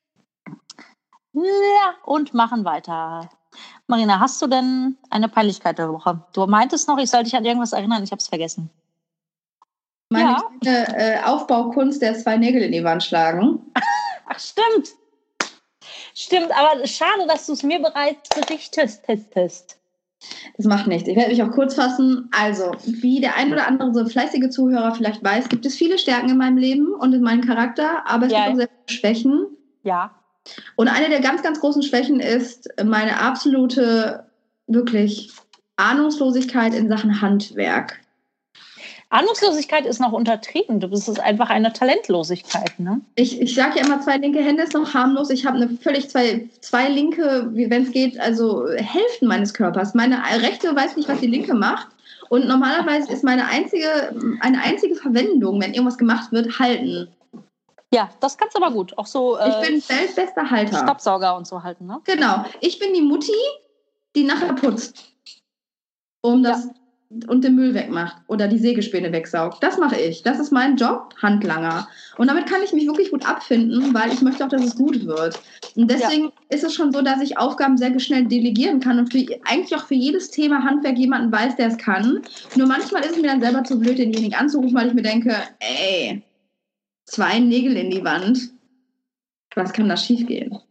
Ja, und machen weiter. Marina, hast du denn eine Peinlichkeit der Woche? Du meintest noch, ich soll dich an irgendwas erinnern, ich habe es vergessen. Meine ja. kleine äh, Aufbaukunst der zwei Nägel in die Wand schlagen. Ach, stimmt. Stimmt, aber schade, dass du es mir bereits berichtest. Das macht nichts. Ich werde mich auch kurz fassen. Also, wie der ein oder andere so fleißige Zuhörer vielleicht weiß, gibt es viele Stärken in meinem Leben und in meinem Charakter, aber es ja. gibt auch sehr viele Schwächen. Ja. Und eine der ganz, ganz großen Schwächen ist meine absolute, wirklich Ahnungslosigkeit in Sachen Handwerk. Ahnungslosigkeit ist noch untertrieben. Du bist es einfach eine Talentlosigkeit, ne? Ich, ich sage ja immer, zwei linke Hände ist noch harmlos. Ich habe eine völlig zwei, zwei linke, wenn es geht, also Hälften meines Körpers. Meine rechte weiß nicht, was die linke macht. Und normalerweise ist meine einzige, eine einzige Verwendung, wenn irgendwas gemacht wird, halten. Ja, das kannst du aber gut. Auch so. Äh, ich bin weltbester Halter. Staubsauger und so halten, ne? Genau. Ich bin die Mutti, die nachher putzt. Um das ja. und den Müll wegmacht oder die Sägespäne wegsaugt. Das mache ich. Das ist mein Job, Handlanger. Und damit kann ich mich wirklich gut abfinden, weil ich möchte auch, dass es gut wird. Und deswegen ja. ist es schon so, dass ich Aufgaben sehr schnell delegieren kann und für, eigentlich auch für jedes Thema Handwerk jemanden weiß, der es kann. Nur manchmal ist es mir dann selber zu blöd, denjenigen anzurufen, weil ich mir denke, ey, zwei Nägel in die Wand. Was kann da schief gehen?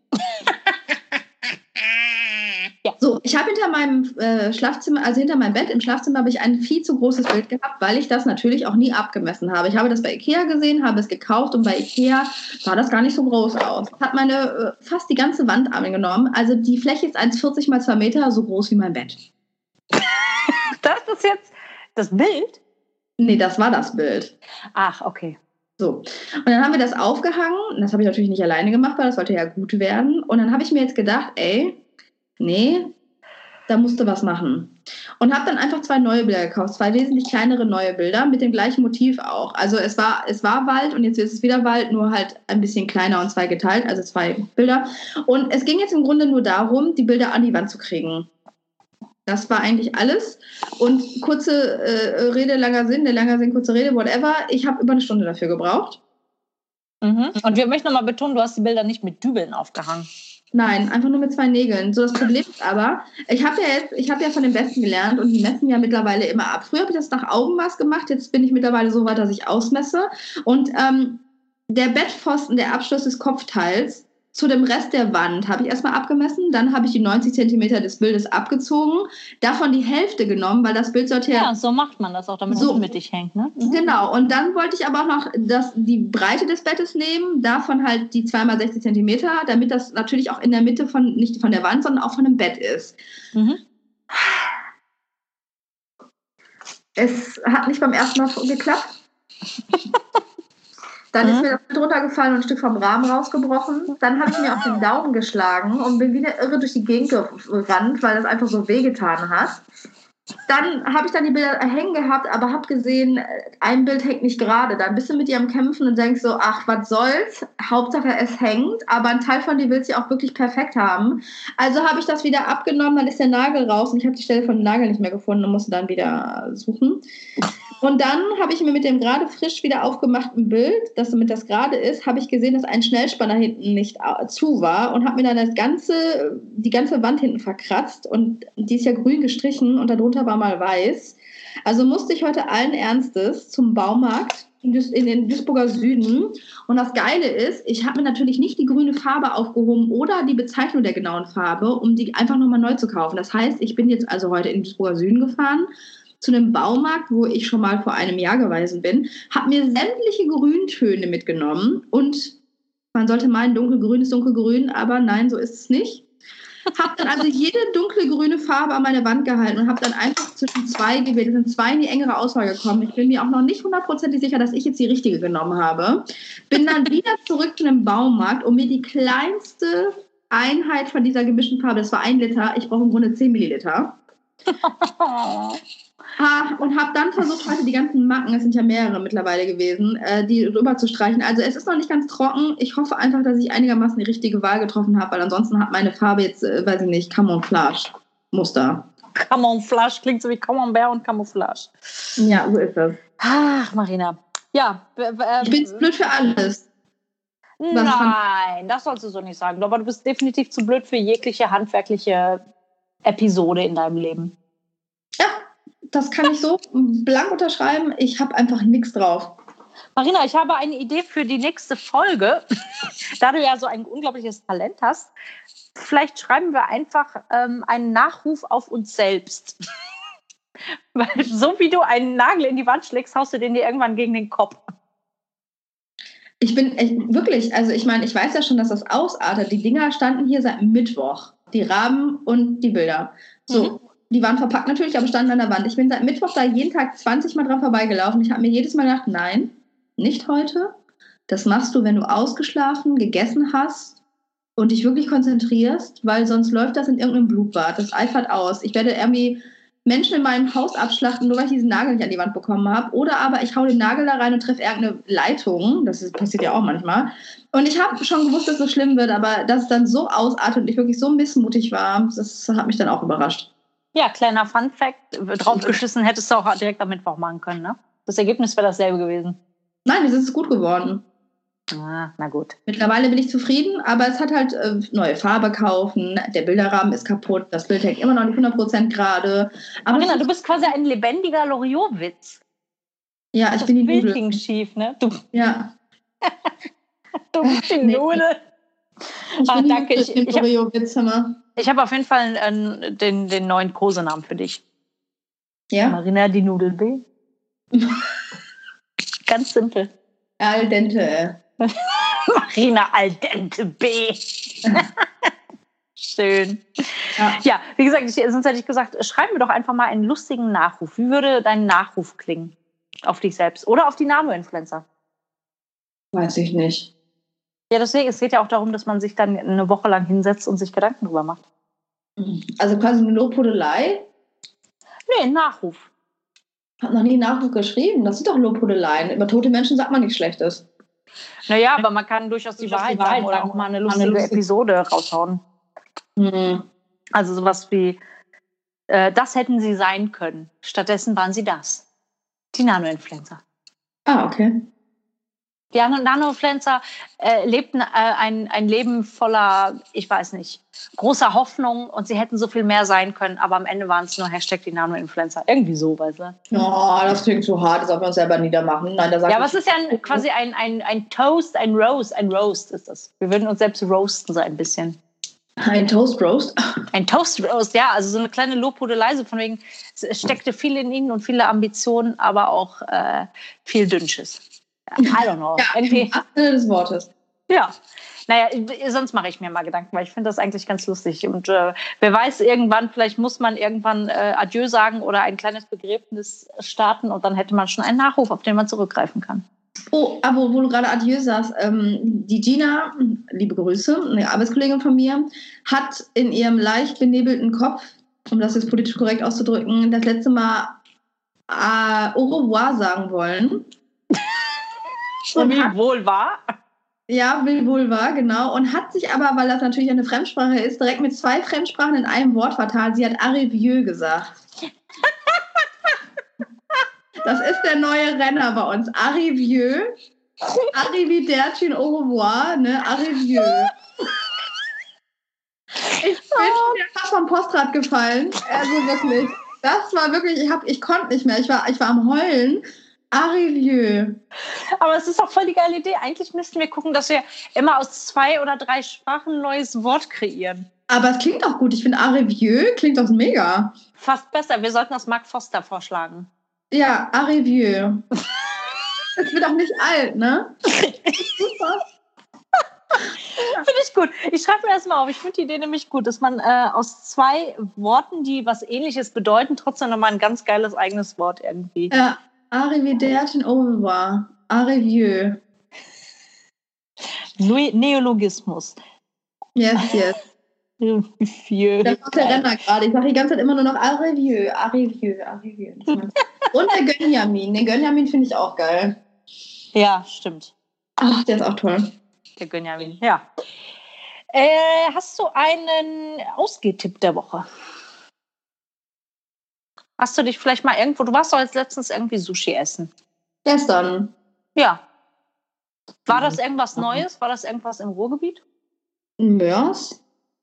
ja. So, ich habe hinter meinem äh, Schlafzimmer, also hinter meinem Bett im Schlafzimmer habe ich ein viel zu großes Bild gehabt, weil ich das natürlich auch nie abgemessen habe. Ich habe das bei Ikea gesehen, habe es gekauft und bei Ikea sah das gar nicht so groß aus. Hat meine äh, fast die ganze Wand angenommen. Also die Fläche ist eins Komma vierzig mal zwei Meter, so groß wie mein Bett. Das ist jetzt das Bild? Nee, das war das Bild. Ach, okay. So, und dann haben wir das aufgehangen. Das habe ich natürlich nicht alleine gemacht, weil das sollte ja gut werden. Und dann habe ich mir jetzt gedacht, ey, nee, da musst du was machen. Und habe dann einfach zwei neue Bilder gekauft, zwei wesentlich kleinere neue Bilder mit dem gleichen Motiv auch. Also es war, es war Wald und jetzt ist es wieder Wald, nur halt ein bisschen kleiner und zwei geteilt, also zwei Bilder. Und es ging jetzt im Grunde nur darum, die Bilder an die Wand zu kriegen. Das war eigentlich alles. Und kurze äh, Rede, langer Sinn, der langer Sinn, kurze Rede, whatever. Ich habe über eine Stunde dafür gebraucht. Mhm. Und wir möchten nochmal betonen, du hast die Bilder nicht mit Dübeln aufgehangen. Nein, einfach nur mit zwei Nägeln. So, das Problem ist aber, ich habe ja jetzt, ich habe ja von den Besten gelernt und die messen ja mittlerweile immer ab. Früher habe ich das nach Augenmaß gemacht, jetzt bin ich mittlerweile so weit, dass ich ausmesse. Und ähm, der Bettpfosten, der Abschluss des Kopfteils, zu dem Rest der Wand habe ich erstmal abgemessen, dann habe ich die neunzig Zentimeter des Bildes abgezogen, davon die Hälfte genommen, weil das Bild sollte ja... Ja, so macht man das auch, damit so es mittig hängt, ne? Mhm. Genau, und dann wollte ich aber auch noch das, die Breite des Bettes nehmen, davon halt die zwei mal sechzig Zentimeter, damit das natürlich auch in der Mitte von, nicht von der Wand, sondern auch von dem Bett ist. Mhm. Es hat nicht beim ersten Mal geklappt. Dann mhm. ist mir das Bild runtergefallen und ein Stück vom Rahmen rausgebrochen. Dann habe ich mir auf den Daumen geschlagen und bin wieder irre durch die Gegend gerannt, weil das einfach so wehgetan hat. Dann habe ich dann die Bilder hängen gehabt, aber habe gesehen, ein Bild hängt nicht gerade. Dann bist du mit dir am Kämpfen und denkst so, ach, was soll's? Hauptsache es hängt, aber ein Teil von dir willst du ja auch wirklich perfekt haben. Also habe ich das wieder abgenommen, dann ist der Nagel raus und ich habe die Stelle von dem Nagel nicht mehr gefunden und musste dann wieder suchen. Und dann habe ich mir mit dem gerade frisch wieder aufgemachten Bild, das damit das gerade ist, habe ich gesehen, dass ein Schnellspanner hinten nicht zu war und habe mir dann das ganze, die ganze Wand hinten verkratzt und die ist ja grün gestrichen und darunter war mal weiß. Also musste ich heute allen Ernstes zum Baumarkt in den Duisburger Süden. Und das Geile ist, ich habe mir natürlich nicht die grüne Farbe aufgehoben oder die Bezeichnung der genauen Farbe, um die einfach nochmal neu zu kaufen. Das heißt, ich bin jetzt also heute in den Duisburger Süden gefahren, zu einem Baumarkt, wo ich schon mal vor einem Jahr gewesen bin, habe mir sämtliche Grüntöne mitgenommen und man sollte meinen, dunkelgrün ist dunkelgrün, aber nein, so ist es nicht. Habe dann also jede dunkle grüne Farbe an meine Wand gehalten und habe dann einfach zwischen zwei gewählt. Es sind zwei in die engere Auswahl gekommen. Ich bin mir auch noch nicht hundertprozentig sicher, dass ich jetzt die richtige genommen habe. Bin dann wieder zurück zu einem Baumarkt, um mir die kleinste Einheit von dieser gemischten Farbe, das war ein Liter, ich brauche im Grunde zehn Milliliter. Ha, und habe dann versucht, heute die ganzen Macken, es sind ja mehrere mittlerweile gewesen, äh, die rüber zu streichen. Also es ist noch nicht ganz trocken. Ich hoffe einfach, dass ich einigermaßen die richtige Wahl getroffen habe, weil ansonsten hat meine Farbe jetzt, äh, weiß ich nicht, Camouflage-Muster. Camouflage klingt so wie Camembert und Camouflage. Ja, so ist das. Ach, Marina. Ja. Äh, ich bin zu blöd für alles. Nein, das sollst du so nicht sagen. Aber du bist definitiv zu blöd für jegliche handwerkliche Episode in deinem Leben. Ja, das kann ich so blank unterschreiben. Ich habe einfach nichts drauf. Marina, ich habe eine Idee für die nächste Folge. Da du ja so ein unglaubliches Talent hast, vielleicht schreiben wir einfach ähm, einen Nachruf auf uns selbst. Weil so wie du einen Nagel in die Wand schlägst, haust du den dir irgendwann gegen den Kopf. Ich bin echt, wirklich, also ich meine, ich weiß ja schon, dass das ausartet. Die Dinger standen hier seit Mittwoch. Die Rahmen und die Bilder. So. Mhm. Die waren verpackt natürlich, aber standen an der Wand. Ich bin seit Mittwoch da jeden Tag zwanzig Mal dran vorbeigelaufen. Ich habe mir jedes Mal gedacht, nein, nicht heute. Das machst du, wenn du ausgeschlafen, gegessen hast und dich wirklich konzentrierst, weil sonst läuft das in irgendeinem Blutbad. Das eifert aus. Ich werde irgendwie Menschen in meinem Haus abschlachten, nur weil ich diesen Nagel nicht an die Wand bekommen habe. Oder aber ich hau den Nagel da rein und treffe irgendeine Leitung. Das ist, passiert ja auch manchmal. Und ich habe schon gewusst, dass es so schlimm wird, aber dass es dann so ausartet und ich wirklich so missmutig war, das hat mich dann auch überrascht. Ja, kleiner Fun-Fact, draufgeschissen hättest du auch direkt am Mittwoch machen können, ne? Das Ergebnis wäre dasselbe gewesen. Nein, es ist gut geworden. Ah, na gut. Mittlerweile bin ich zufrieden, aber es hat halt äh, neue Farbe kaufen, der Bilderrahmen ist kaputt, das Bild hängt immer noch nicht hundert Prozent gerade. Marina, du bist quasi ein lebendiger Loriot-Witz. Ja, ich bin die Nudel. Das Bild ging schief, ne? Du. Ja. Du bist die nee. Nudel. Ich ah, danke. Ich, ich habe hab auf jeden Fall äh, den, den neuen Kosenamen für dich. Ja? Marina, die Nudel B. Ganz simpel. Al dente. Marina Al dente B. Schön. Ja. ja, wie gesagt, ich, sonst hätte ich gesagt, schreib mir doch einfach mal einen lustigen Nachruf. Wie würde dein Nachruf klingen? Auf dich selbst oder auf die Nano-Influencer? Weiß ich nicht. Ja, deswegen, es geht ja auch darum, dass man sich dann eine Woche lang hinsetzt und sich Gedanken drüber macht. Also quasi eine Lobhudelei? Nee, ein Nachruf. Ich habe noch nie einen Nachruf geschrieben. Das sind doch Lobhudeleien. Über tote Menschen sagt man nichts Schlechtes. Naja, aber man kann durchaus die Wahrheit sagen oder auch mal eine lustige, eine lustige Episode raushauen. Mhm. Also sowas wie, äh, das hätten sie sein können. Stattdessen waren sie das. Die Nano-Influencer. Ah, okay. Die Nano-Influencer äh, lebten äh, ein, ein Leben voller, ich weiß nicht, großer Hoffnung und sie hätten so viel mehr sein können, aber am Ende waren es nur Hashtag die Nano-Influencer. Irgendwie so, weißt du? Oh, das klingt zu hart, das sollten wir uns selber niedermachen. Nein, da ja, aber es ist ja ein, quasi ein, ein, ein Toast, ein Roast, ein Roast ist das. Wir würden uns selbst roasten so ein bisschen. Ein Toast-Roast? Ein Toast-Roast, ja, also so eine kleine Lobhudelei, so von wegen, es steckte viel in ihnen und viele Ambitionen, aber auch äh, viel Dünnsches. I don't know. Ja, irgendwie. Im des Wortes. Ja. Naja, sonst mache ich mir mal Gedanken, weil ich finde das eigentlich ganz lustig. Und äh, wer weiß, irgendwann, vielleicht muss man irgendwann äh, Adieu sagen oder ein kleines Begräbnis starten und dann hätte man schon einen Nachruf, auf den man zurückgreifen kann. Oh, aber wo du gerade Adieu sagst, ähm, die Gina, liebe Grüße, eine Arbeitskollegin von mir, hat in ihrem leicht benebelten Kopf, um das jetzt politisch korrekt auszudrücken, das letzte Mal äh, au revoir sagen wollen. Und wie wohl war? Ja, wie wohl war, genau. Und hat sich aber, weil das natürlich eine Fremdsprache ist, direkt mit zwei Fremdsprachen in einem Wort vertan. Sie hat Arrivieux gesagt. Das ist der neue Renner bei uns. Arrivieux. Arrivederci, au revoir, ne? Arrivieux. Ich bin schon wieder fast vom Postrad gefallen. Also wirklich. Das war wirklich, ich, hab, ich konnte nicht mehr. Ich war, ich war am Heulen. Arrivieux. Aber es ist auch voll die geile Idee. Eigentlich müssten wir gucken, dass wir immer aus zwei oder drei Sprachen ein neues Wort kreieren. Aber es klingt auch gut. Ich finde Arrivieux klingt doch mega. Fast besser. Wir sollten das Mark Foster vorschlagen. Ja, Arrivieux. Es wird auch nicht alt, ne? Super. Finde ich gut. Ich schreibe mir das mal auf. Ich finde die Idee nämlich gut, dass man äh, aus zwei Worten, die was Ähnliches bedeuten, trotzdem nochmal ein ganz geiles eigenes Wort irgendwie. Ja, Arrivederci, au revoir. Arrivieux. Neologismus. Yes, yes. Arrivieux. Das ist der Renner gerade. Ich sage die ganze Zeit immer nur noch Arrivieux, Arrivieux, Arrivieux. Und der Gönjamin. Den Gönjamin finde ich auch geil. Ja, stimmt. Ach, der ist auch toll. Der Gönjamin, ja. Äh, hast du einen Ausgehtipp der Woche? Hast du dich vielleicht mal irgendwo, du warst doch jetzt letztens irgendwie Sushi essen. Gestern. Ja. War das irgendwas Neues? War das irgendwas im Ruhrgebiet? Mörs?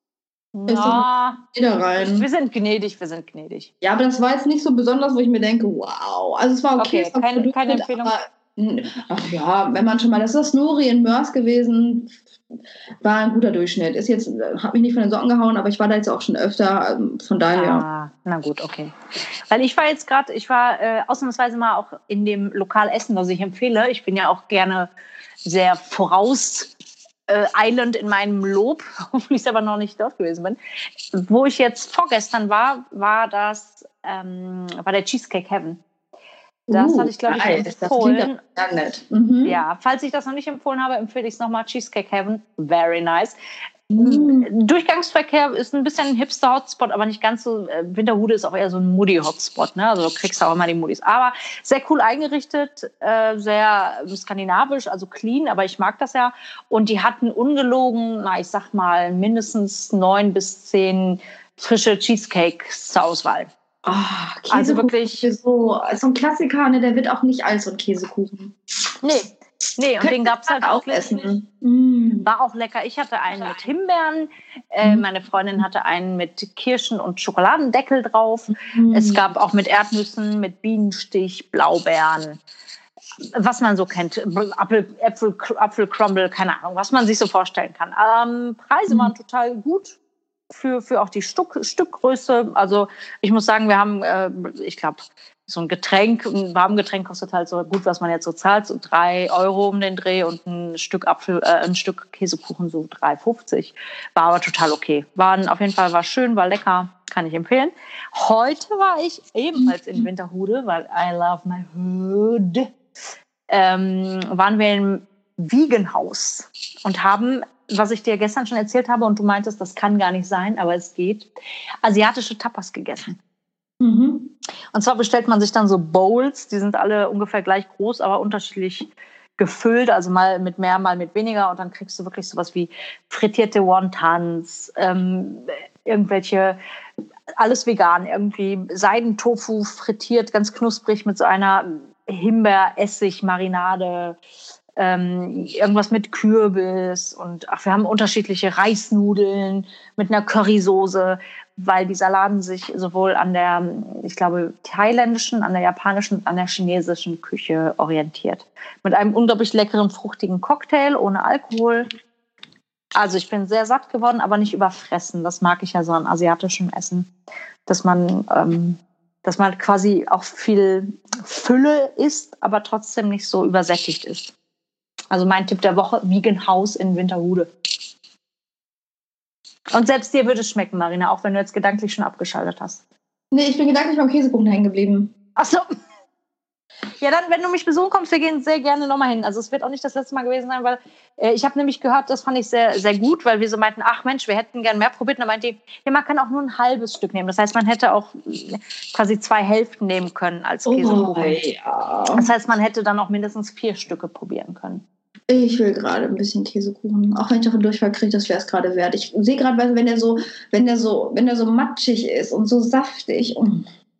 Ja, wieder rein. Wir sind gnädig, wir sind gnädig. Ja, aber das war jetzt nicht so besonders, wo ich mir denke, wow. Also es war okay. Okay, es war keine, Produkt, keine Empfehlung. Aber, ach ja, wenn man schon mal, das ist das Nori in Mörs gewesen, war ein guter Durchschnitt. Ist jetzt, hat mich nicht von den Socken gehauen, aber ich war da jetzt auch schon öfter, von daher. Ah, na gut, okay. Weil ich war jetzt gerade, ich war äh, ausnahmsweise mal auch in dem Lokal essen, was ich empfehle. Ich bin ja auch gerne sehr voraus äh, eilend in meinem Lob, obwohl ich selber noch nicht dort gewesen bin. Wo ich jetzt vorgestern war, war das, ähm, war der Cheesecake Heaven. Das uh, hatte ich, glaube ich, nice. empfohlen. Das klingt nett. Mhm. Ja, falls ich das noch nicht empfohlen habe, empfehle ich es nochmal. Cheesecake Heaven, very nice. Mhm. Durchgangsverkehr ist ein bisschen ein Hipster-Hotspot, aber nicht ganz so. Äh, Winterhude ist auch eher so ein Moody-Hotspot, ne? Also du kriegst auch immer die Moodies. Aber sehr cool eingerichtet, äh, sehr skandinavisch, also clean, aber ich mag das ja. Und die hatten ungelogen, na ich sag mal, mindestens neun bis zehn frische Cheesecakes zur Auswahl. Oh, also wirklich so, so ein Klassiker, ne, der wird auch nicht alt, so ein Käsekuchen. Nee, nee, und den gab es halt auch essen. Mm. War auch lecker. Ich hatte einen mit Himbeeren, äh, mm. meine Freundin hatte einen mit Kirschen und Schokoladendeckel drauf. Mm. Es gab auch mit Erdnüssen, mit Bienenstich, Blaubeeren, was man so kennt, Apfel, Äpfel, Apfelcrumble, keine Ahnung, was man sich so vorstellen kann. Ähm, Preise mm. waren total gut. Für, für auch die Stück, Stückgröße. Also ich muss sagen, wir haben, äh, ich glaube, so ein Getränk, ein Warmgetränk kostet halt so gut, was man jetzt so zahlt, so drei Euro um den Dreh und ein Stück Apfel, äh, ein Stück Käsekuchen so drei fünfzig. War aber total okay. Waren auf jeden Fall, war schön, war lecker, kann ich empfehlen. Heute war ich ebenfalls in Winterhude, weil I love my hood. Ähm, waren wir im Wiegenhaus und haben, was ich dir gestern schon erzählt habe und du meintest, das kann gar nicht sein, aber es geht, asiatische Tapas gegessen. Mhm. Und zwar bestellt man sich dann so Bowls, die sind alle ungefähr gleich groß, aber unterschiedlich gefüllt, also mal mit mehr, mal mit weniger und dann kriegst du wirklich sowas wie frittierte Wontons, ähm, irgendwelche, alles vegan, irgendwie Seidentofu frittiert, ganz knusprig mit so einer Himbeeressig-Marinade, Ähm, irgendwas mit Kürbis und ach, wir haben unterschiedliche Reisnudeln mit einer Currysoße, weil dieser Laden sich sowohl an der, ich glaube, thailändischen, an der japanischen und an der chinesischen Küche orientiert. Mit einem unglaublich leckeren, fruchtigen Cocktail ohne Alkohol. Also ich bin sehr satt geworden, aber nicht überfressen. Das mag ich ja so an asiatischem Essen, dass man, ähm, dass man quasi auch viel Fülle isst, aber trotzdem nicht so übersättigt ist. Also mein Tipp der Woche, Wiegenhaus in Winterhude. Und selbst dir würde es schmecken, Marina, auch wenn du jetzt gedanklich schon abgeschaltet hast. Nee, ich bin gedanklich beim Käsekuchen hängen geblieben. Ach so. Ja, dann, wenn du mich besuchen kommst, wir gehen sehr gerne nochmal hin. Also es wird auch nicht das letzte Mal gewesen sein, weil äh, ich habe nämlich gehört, das fand ich sehr, sehr gut, weil wir so meinten, ach Mensch, wir hätten gern mehr probiert. Und dann meinte ich, ja, man kann auch nur ein halbes Stück nehmen. Das heißt, man hätte auch quasi zwei Hälften nehmen können als Käsekuchen. Oh, ja. Das heißt, man hätte dann auch mindestens vier Stücke probieren können. Ich will gerade ein bisschen Käsekuchen. Auch wenn ich davon Durchfall kriege, das wäre es gerade wert. Ich sehe gerade, wenn der so, wenn der so, wenn der so matschig ist und so saftig. Oh.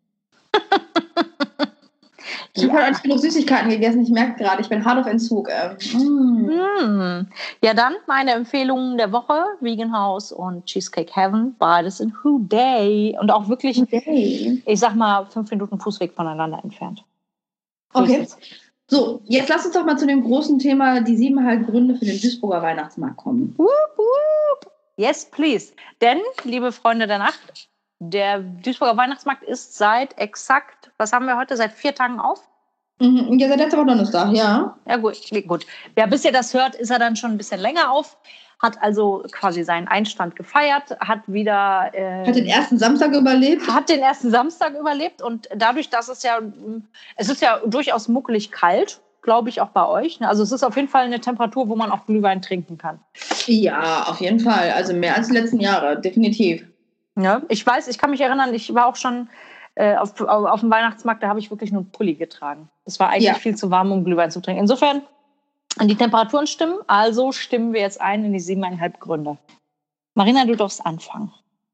Ich habe heute auch nicht genug Süßigkeiten gegessen. Ich merke gerade, ich bin hart auf Entzug. Mm. Mm. Ja, dann meine Empfehlungen der Woche: Vegan House und Cheesecake Heaven. Beides in Houday. Und auch wirklich, Houday. Ich sag mal, fünf Minuten Fußweg voneinander entfernt. Okay. So, jetzt lass uns doch mal zu dem großen Thema, die siebeneinhalb Gründe für den Duisburger Weihnachtsmarkt kommen. Woop, woop. Yes, please. Denn, liebe Freunde der Nacht, der Duisburger Weihnachtsmarkt ist seit exakt, was haben wir heute, seit vier Tagen auf? Mhm, ja, seit letzter Woche Donnerstag, ja. Ja, gut, gut. Ja, bis ihr das hört, ist er dann schon ein bisschen länger auf. Hat also quasi seinen Einstand gefeiert, hat wieder... Äh, hat den ersten Samstag überlebt. Hat den ersten Samstag überlebt und dadurch, dass es ja... Es ist ja durchaus muckelig kalt, glaube ich, auch bei euch. Also es ist auf jeden Fall eine Temperatur, wo man auch Glühwein trinken kann. Ja, auf jeden Fall. Also mehr als die letzten Jahre, definitiv. Ja, ich weiß, ich kann mich erinnern, ich war auch schon äh, auf, auf, auf dem Weihnachtsmarkt, da habe ich wirklich nur einen Pulli getragen. Es war eigentlich ja. viel zu warm, um Glühwein zu trinken. Insofern... Die Temperaturen stimmen, also stimmen wir jetzt ein in die siebeneinhalb Gründe. Marina, du darfst anfangen.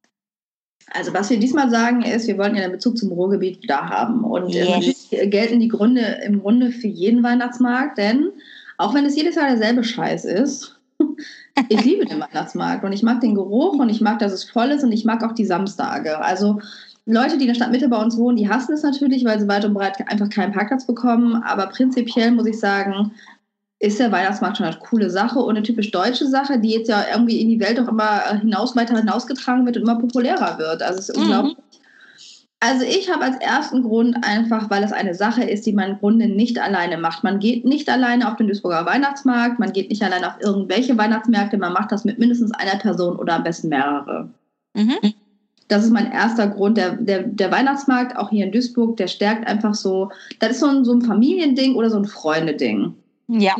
Also was wir diesmal sagen ist, wir wollen ja einen Bezug zum Ruhrgebiet da haben. Und yes. natürlich gelten die Gründe im Grunde für jeden Weihnachtsmarkt, denn auch wenn es jedes Jahr derselbe Scheiß ist, ich liebe den Weihnachtsmarkt und ich mag den Geruch und ich mag, dass es voll ist und ich mag auch die Samstage. Also Leute, die in der Stadtmitte bei uns wohnen, die hassen es natürlich, weil sie weit und breit einfach keinen Parkplatz bekommen. Aber prinzipiell muss ich sagen, ist der Weihnachtsmarkt schon eine coole Sache und eine typisch deutsche Sache, die jetzt ja irgendwie in die Welt auch immer hinaus, weiter hinausgetragen wird und immer populärer wird. Also es ist mhm. unglaublich. Also ich habe als ersten Grund einfach, weil es eine Sache ist, die man im Grunde nicht alleine macht. Man geht nicht alleine auf den Duisburger Weihnachtsmarkt, man geht nicht alleine auf irgendwelche Weihnachtsmärkte, man macht das mit mindestens einer Person oder am besten mehrere. Mhm. Das ist mein erster Grund. Der, der, der Weihnachtsmarkt, auch hier in Duisburg, der stärkt einfach so, das ist so ein, so ein Familiending oder so ein Freundeding. Ja.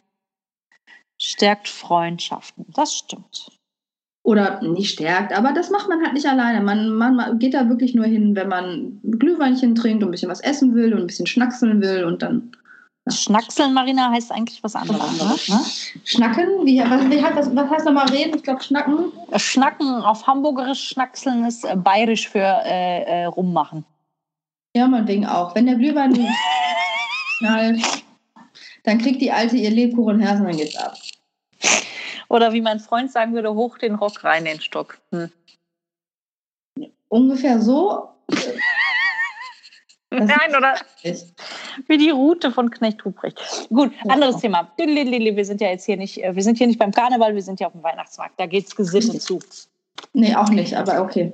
Stärkt Freundschaften, das stimmt. Oder nicht stärkt, aber das macht man halt nicht alleine. Man, man, man geht da wirklich nur hin, wenn man Glühweinchen trinkt und ein bisschen was essen will und ein bisschen schnackseln will und dann... Ja. Schnackseln, Marina, heißt eigentlich was anderes, was anderes ne? Schnacken? Wie, was, wie, was, was heißt nochmal reden? Ich glaube Schnacken. Schnacken, auf Hamburgerisch Schnackseln ist äh, bayerisch für äh, äh, rummachen. Ja, meinetwegen auch. Wenn der Glühwein knallt... Dann kriegt die Alte ihr Lebkuchenherz und dann geht's ab. Oder wie mein Freund sagen würde, hoch den Rock, rein den Stock. Hm. Ungefähr so. Nein, oder? Wie die Route von Knecht Ruprecht. Gut, ja. Anderes Thema. Wir sind ja jetzt hier nicht, wir sind hier nicht beim Karneval, wir sind ja auf dem Weihnachtsmarkt. Da geht's gesittet zu. Nee, auch nicht, aber okay.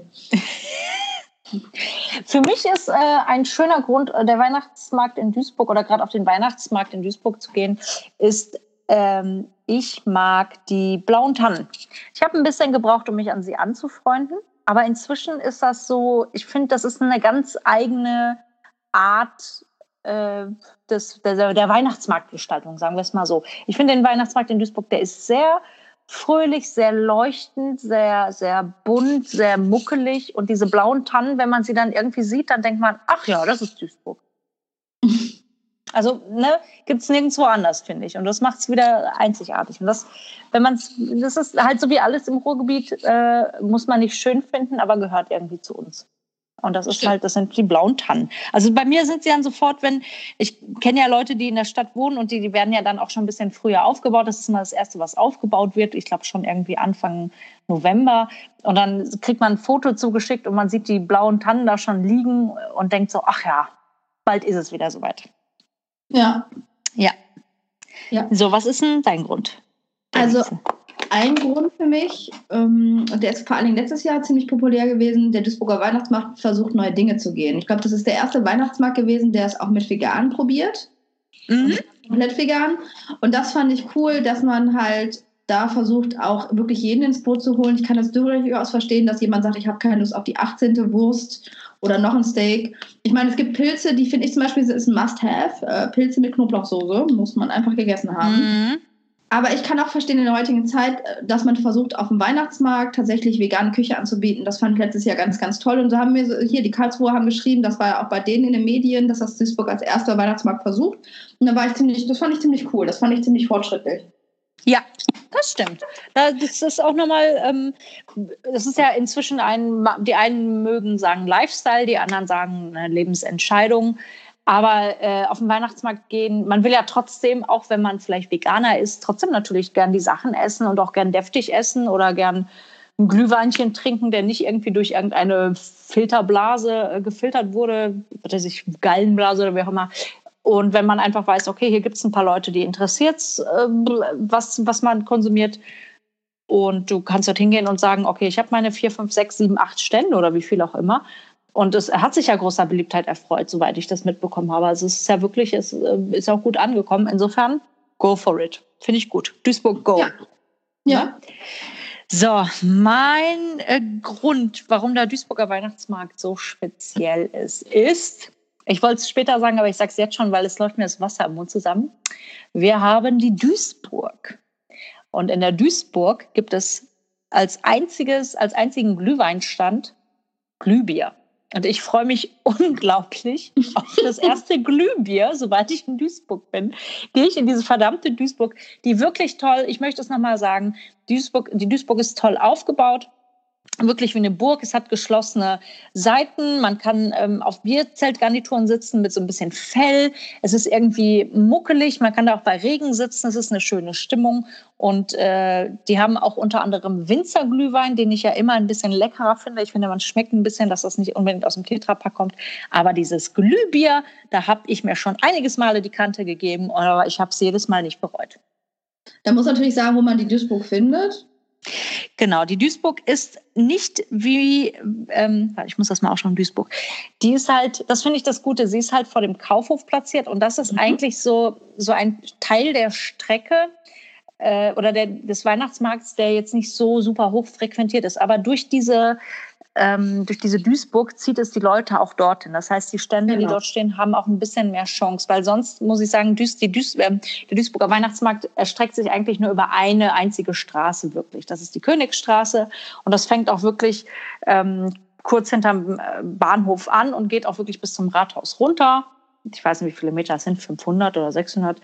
Für mich ist äh, ein schöner Grund, äh, der Weihnachtsmarkt in Duisburg oder gerade auf den Weihnachtsmarkt in Duisburg zu gehen, ist, ähm, ich mag die blauen Tannen. Ich habe ein bisschen gebraucht, um mich an sie anzufreunden, aber inzwischen ist das so, ich finde, das ist eine ganz eigene Art äh, des, der, der Weihnachtsmarktgestaltung, sagen wir es mal so. Ich finde den Weihnachtsmarkt in Duisburg, der ist sehr fröhlich, sehr leuchtend, sehr, sehr bunt, sehr muckelig. Und diese blauen Tannen, wenn man sie dann irgendwie sieht, dann denkt man, ach ja, das ist Duisburg. Also, ne, gibt es nirgendwo anders, finde ich. Und das macht es wieder einzigartig. Und das, wenn man das ist halt so wie alles im Ruhrgebiet, äh, muss man nicht schön finden, aber gehört irgendwie zu uns. Und das ist Stimmt. halt, das sind die blauen Tannen. Also bei mir sind sie dann sofort, wenn, ich kenne ja Leute, die in der Stadt wohnen und die, die werden ja dann auch schon ein bisschen früher aufgebaut. Das ist mal das Erste, was aufgebaut wird. Ich glaube schon irgendwie Anfang November. Und dann kriegt man ein Foto zugeschickt und man sieht die blauen Tannen da schon liegen und denkt so, ach ja, bald ist es wieder soweit. Ja. Ja. ja. So, was ist denn dein Grund? Also ein Grund für mich, ähm, der ist vor allen Dingen letztes Jahr ziemlich populär gewesen, der Duisburger Weihnachtsmarkt versucht, neue Dinge zu gehen. Ich glaube, das ist der erste Weihnachtsmarkt gewesen, der es auch mit vegan probiert. Mhm. Komplett vegan. Und das fand ich cool, dass man halt da versucht auch wirklich jeden ins Boot zu holen. Ich kann das durchaus verstehen, dass jemand sagt, ich habe keine Lust auf die achtzehnte Wurst oder noch ein Steak. Ich meine, es gibt Pilze, die finde ich zum Beispiel, ist ein Must-Have. Äh, Pilze mit Knoblauchsoße muss man einfach gegessen haben. Mhm. Aber ich kann auch verstehen in der heutigen Zeit, dass man versucht, auf dem Weihnachtsmarkt tatsächlich vegane Küche anzubieten. Das fand ich letztes Jahr ganz, ganz toll. Und so haben wir so, hier, die Karlsruher haben geschrieben, das war ja auch bei denen in den Medien, dass das Duisburg als erster Weihnachtsmarkt versucht. Und da war ich ziemlich, das fand ich ziemlich cool. Das fand ich ziemlich fortschrittlich. Ja, das stimmt. Das ist auch nochmal, ähm, das ist ja inzwischen ein, die einen mögen sagen Lifestyle, die anderen sagen eine Lebensentscheidung. Aber äh, auf den Weihnachtsmarkt gehen, man will ja trotzdem, auch wenn man vielleicht Veganer ist, trotzdem natürlich gern die Sachen essen und auch gern deftig essen oder gern ein Glühweinchen trinken, der nicht irgendwie durch irgendeine Filterblase äh, gefiltert wurde, was weiß ich, Gallenblase oder wie auch immer. Und wenn man einfach weiß, okay, hier gibt es ein paar Leute, die interessiert es, äh, was, was man konsumiert. Und du kannst dort hingehen und sagen, okay, ich habe meine vier, fünf, sechs, sieben, acht Stände oder wie viel auch immer. Und es hat sich ja großer Beliebtheit erfreut, soweit ich das mitbekommen habe. Also es ist ja wirklich, es ist auch gut angekommen. Insofern, go for it. Finde ich gut. Duisburg, go. Ja. Ja. So, mein äh, Grund, warum der Duisburger Weihnachtsmarkt so speziell ist, ist, ich wollte es später sagen, aber ich sage es jetzt schon, weil es läuft mir das Wasser im Mund zusammen. Wir haben die Duisburg. Und in der Duisburg gibt es als einziges, als einzigen Glühweinstand Glühbier. Und ich freue mich unglaublich auf das erste Glühbier, sobald ich in Duisburg bin. Gehe ich in diese verdammte Duisburg, die wirklich toll, ich möchte es nochmal sagen, Duisburg, die Duisburg ist toll aufgebaut. Wirklich wie eine Burg. Es hat geschlossene Seiten. Man kann ähm, auf Bierzeltgarnituren sitzen mit so ein bisschen Fell. Es ist irgendwie muckelig. Man kann da auch bei Regen sitzen. Es ist eine schöne Stimmung. Und äh, die haben auch unter anderem Winzerglühwein, den ich ja immer ein bisschen leckerer finde. Ich finde, man schmeckt ein bisschen, dass das nicht unbedingt aus dem Tetrapack kommt. Aber dieses Glühbier, da habe ich mir schon einiges Male die Kante gegeben. Aber ich habe es jedes Mal nicht bereut. Da muss natürlich sagen, wo man die Duisburg findet. Genau, die Duisburg ist nicht wie, ähm, ich muss das mal aufschauen, Duisburg, die ist halt, das finde ich das Gute, sie ist halt vor dem Kaufhof platziert und das ist mhm. eigentlich so, so ein Teil der Strecke äh, oder der, des Weihnachtsmarkts, der jetzt nicht so super hoch frequentiert ist, aber durch diese Ähm, durch diese Duisburg zieht es die Leute auch dorthin. Das heißt, die Stände, genau. die dort stehen, haben auch ein bisschen mehr Chance. Weil sonst, muss ich sagen, Duis, die Duis, äh, der Duisburger Weihnachtsmarkt erstreckt sich eigentlich nur über eine einzige Straße wirklich. Das ist die Königsstraße. Und das fängt auch wirklich ähm, kurz hinterm Bahnhof an und geht auch wirklich bis zum Rathaus runter. Ich weiß nicht, wie viele Meter es sind, fünfhundert oder sechshundert.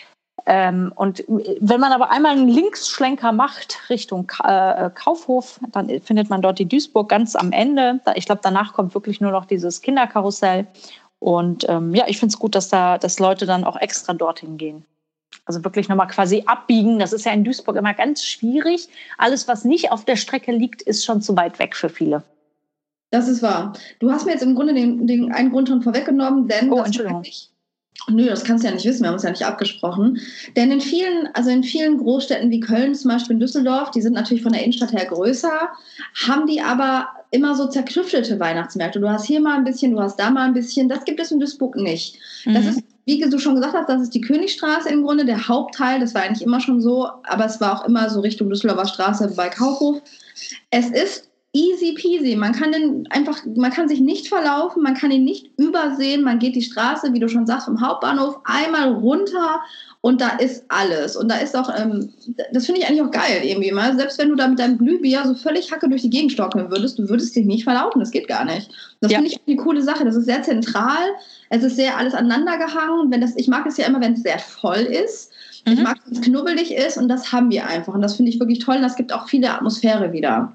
Ähm, und wenn man aber einmal einen Linksschlenker macht Richtung äh, Kaufhof, dann findet man dort die Duisburg ganz am Ende. Ich glaube, danach kommt wirklich nur noch dieses Kinderkarussell. Und ähm, ja, ich finde es gut, dass da, dass Leute dann auch extra dorthin gehen. Also wirklich nochmal quasi abbiegen. Das ist ja in Duisburg immer ganz schwierig. Alles, was nicht auf der Strecke liegt, ist schon zu weit weg für viele. Das ist wahr. Du hast mir jetzt im Grunde den, den einen Grund schon vorweggenommen, denn oh, das Entschuldigung. Nö, das kannst du ja nicht wissen, wir haben uns ja nicht abgesprochen. Denn in vielen, also in vielen Großstädten wie Köln, zum Beispiel in Düsseldorf, die sind natürlich von der Innenstadt her größer, haben die aber immer so zerklüftelte Weihnachtsmärkte. Du hast hier mal ein bisschen, du hast da mal ein bisschen. Das gibt es in Duisburg nicht. Mhm. Das ist, wie du schon gesagt hast, das ist die Königstraße im Grunde, der Hauptteil. Das war eigentlich immer schon so, aber es war auch immer so Richtung Düsseldorfer Straße bei Kaufhof. Es ist easy peasy. Man kann den einfach, man kann sich nicht verlaufen, man kann ihn nicht übersehen. Man geht die Straße, wie du schon sagst, vom Hauptbahnhof einmal runter und da ist alles. Und da ist auch, ähm, das finde ich eigentlich auch geil irgendwie mal. Selbst wenn du da mit deinem Glühbier so völlig Hacke durch die Gegend stockeln würdest, du würdest dich nicht verlaufen. Das geht gar nicht. Das ja. finde ich eine coole Sache. Das ist sehr zentral. Es ist sehr alles aneinander gehangen. Wenn das, ich mag es ja immer, wenn es sehr voll ist. Mhm. Ich mag, wenn es knubbelig ist und das haben wir einfach. Und das finde ich wirklich toll. Und das gibt auch viele Atmosphäre wieder.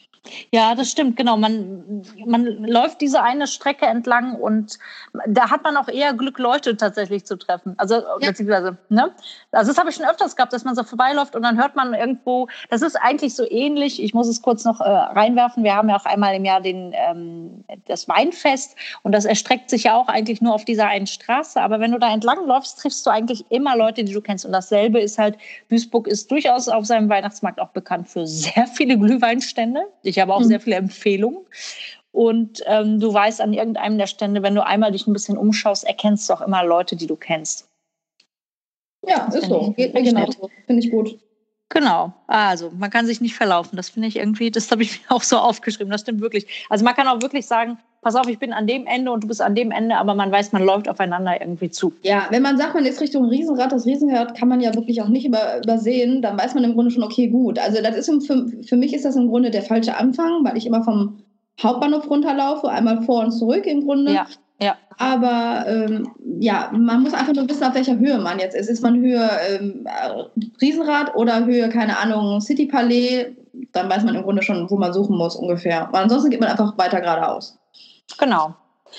Ja, das stimmt, genau. Man, man läuft diese eine Strecke entlang und da hat man auch eher Glück, Leute tatsächlich zu treffen. Also, ja. beziehungsweise, ne? Also, das habe ich schon öfters gehabt, dass man so vorbeiläuft und dann hört man irgendwo, das ist eigentlich so ähnlich. Ich muss es kurz noch äh, reinwerfen. Wir haben ja auch einmal im Jahr den, ähm, das Weinfest und das erstreckt sich ja auch eigentlich nur auf dieser einen Straße. Aber wenn du da entlang läufst, triffst du eigentlich immer Leute, die du kennst. Und dasselbe ist halt, Duisburg ist durchaus auf seinem Weihnachtsmarkt auch bekannt für sehr viele Glühweinstände. Ich habe auch mhm. sehr viele Empfehlungen. Und ähm, du weißt an irgendeinem der Stände, wenn du einmal dich ein bisschen umschaust, erkennst du auch immer Leute, die du kennst. Ja, das ist so. Geht mir genauso. Finde ich gut. Genau, also man kann sich nicht verlaufen. Das finde ich irgendwie, das habe ich mir auch so aufgeschrieben, das stimmt wirklich. Also man kann auch wirklich sagen, pass auf, ich bin an dem Ende und du bist an dem Ende, aber man weiß, man läuft aufeinander irgendwie zu. Ja, wenn man sagt, man ist Richtung Riesenrad, das Riesenrad kann man ja wirklich auch nicht über, übersehen, dann weiß man im Grunde schon, okay, gut. Also das ist im, für, für mich ist das im Grunde der falsche Anfang, weil ich immer vom Hauptbahnhof runterlaufe, einmal vor und zurück im Grunde. Ja, ja. Aber ähm, ja, man muss einfach nur wissen, auf welcher Höhe man jetzt ist. Ist man Höhe ähm, Riesenrad oder Höhe, keine Ahnung, City Palais, dann weiß man im Grunde schon, wo man suchen muss ungefähr. Aber ansonsten geht man einfach weiter geradeaus. Genau.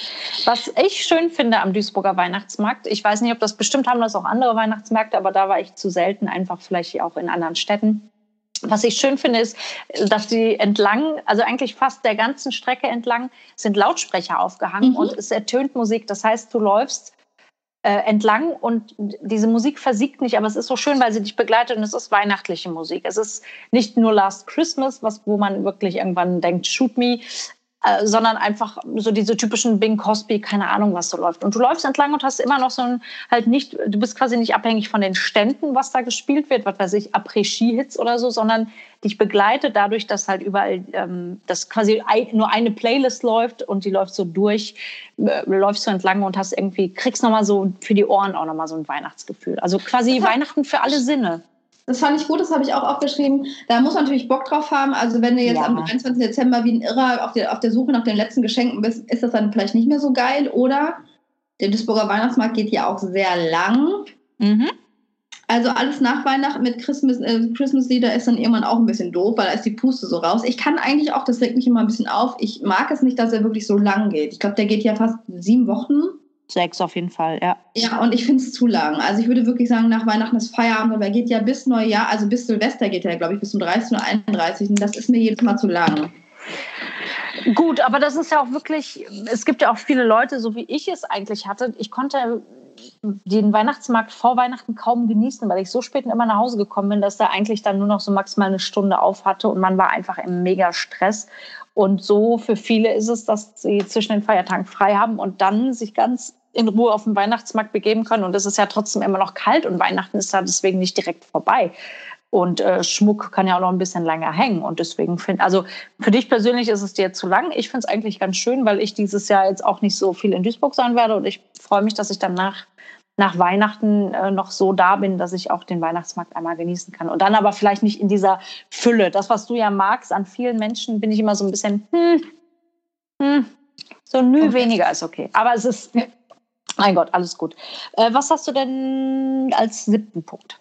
Was ich schön finde am Duisburger Weihnachtsmarkt, ich weiß nicht, ob das, bestimmt haben das auch andere Weihnachtsmärkte, aber da war ich zu selten, einfach vielleicht auch in anderen Städten. Was ich schön finde, ist, dass die entlang, also eigentlich fast der ganzen Strecke entlang, sind Lautsprecher aufgehangen, mhm, und es ertönt Musik. Das heißt, du läufst äh, entlang und diese Musik versiegt nicht, aber es ist so schön, weil sie dich begleitet und es ist weihnachtliche Musik. Es ist nicht nur Last Christmas, was, wo man wirklich irgendwann denkt, shoot me, Äh, sondern einfach so diese typischen Bing Crosby, keine Ahnung, was so läuft. Und du läufst entlang und hast immer noch so ein, halt nicht, du bist quasi nicht abhängig von den Ständen, was da gespielt wird, was weiß ich, Après-Ski-Hits oder so, sondern dich begleitet dadurch, dass halt überall, ähm, dass quasi ein, nur eine Playlist läuft und die läuft so durch, äh, läufst du entlang und hast irgendwie, kriegst nochmal so für die Ohren auch nochmal so ein Weihnachtsgefühl. Also quasi Weihnachten für alle Sinne. Das fand ich gut, das habe ich auch aufgeschrieben. Da muss man natürlich Bock drauf haben. Also wenn du jetzt ja. am dreiundzwanzigsten Dezember wie ein Irrer auf der, auf der Suche nach den letzten Geschenken bist, ist das dann vielleicht nicht mehr so geil. Oder der Duisburger Weihnachtsmarkt geht ja auch sehr lang. Mhm. Also alles nach Weihnachten mit Christmas, äh, Christmas-Lieder ist dann irgendwann auch ein bisschen doof, weil da ist die Puste so raus. Ich kann eigentlich auch, das regt mich immer ein bisschen auf, ich mag es nicht, dass er wirklich so lang geht. Ich glaube, der geht ja fast sieben Wochen. Sechs auf jeden Fall, ja. Ja, und ich finde es zu lang. Also ich würde wirklich sagen, nach Weihnachten ist Feierabend, aber er geht ja bis Neujahr, also bis Silvester geht er, glaube ich, bis zum dreißigsten oder einunddreißigsten Das ist mir jedes Mal zu lang. Gut, aber das ist ja auch wirklich, es gibt ja auch viele Leute, so wie ich es eigentlich hatte. Ich konnte den Weihnachtsmarkt vor Weihnachten kaum genießen, weil ich so spät immer nach Hause gekommen bin, dass der eigentlich dann nur noch so maximal eine Stunde auf hatte und man war einfach im mega Stress. Und so für viele ist es, dass sie zwischen den Feiertagen frei haben und dann sich ganz in Ruhe auf den Weihnachtsmarkt begeben können. Und es ist ja trotzdem immer noch kalt und Weihnachten ist da deswegen nicht direkt vorbei. Und äh, Schmuck kann ja auch noch ein bisschen länger hängen. Und deswegen finde, also für dich persönlich ist es dir zu lang. Ich finde es eigentlich ganz schön, weil ich dieses Jahr jetzt auch nicht so viel in Duisburg sein werde. Und ich freue mich, dass ich dann nach, nach Weihnachten äh, noch so da bin, dass ich auch den Weihnachtsmarkt einmal genießen kann. Und dann aber vielleicht nicht in dieser Fülle. Das, was du ja magst an vielen Menschen, bin ich immer so ein bisschen, hm, hm, so ein Mühe okay. weniger ist okay. Aber es ist, mein Gott, alles gut. Äh, was hast du denn als siebten Punkt?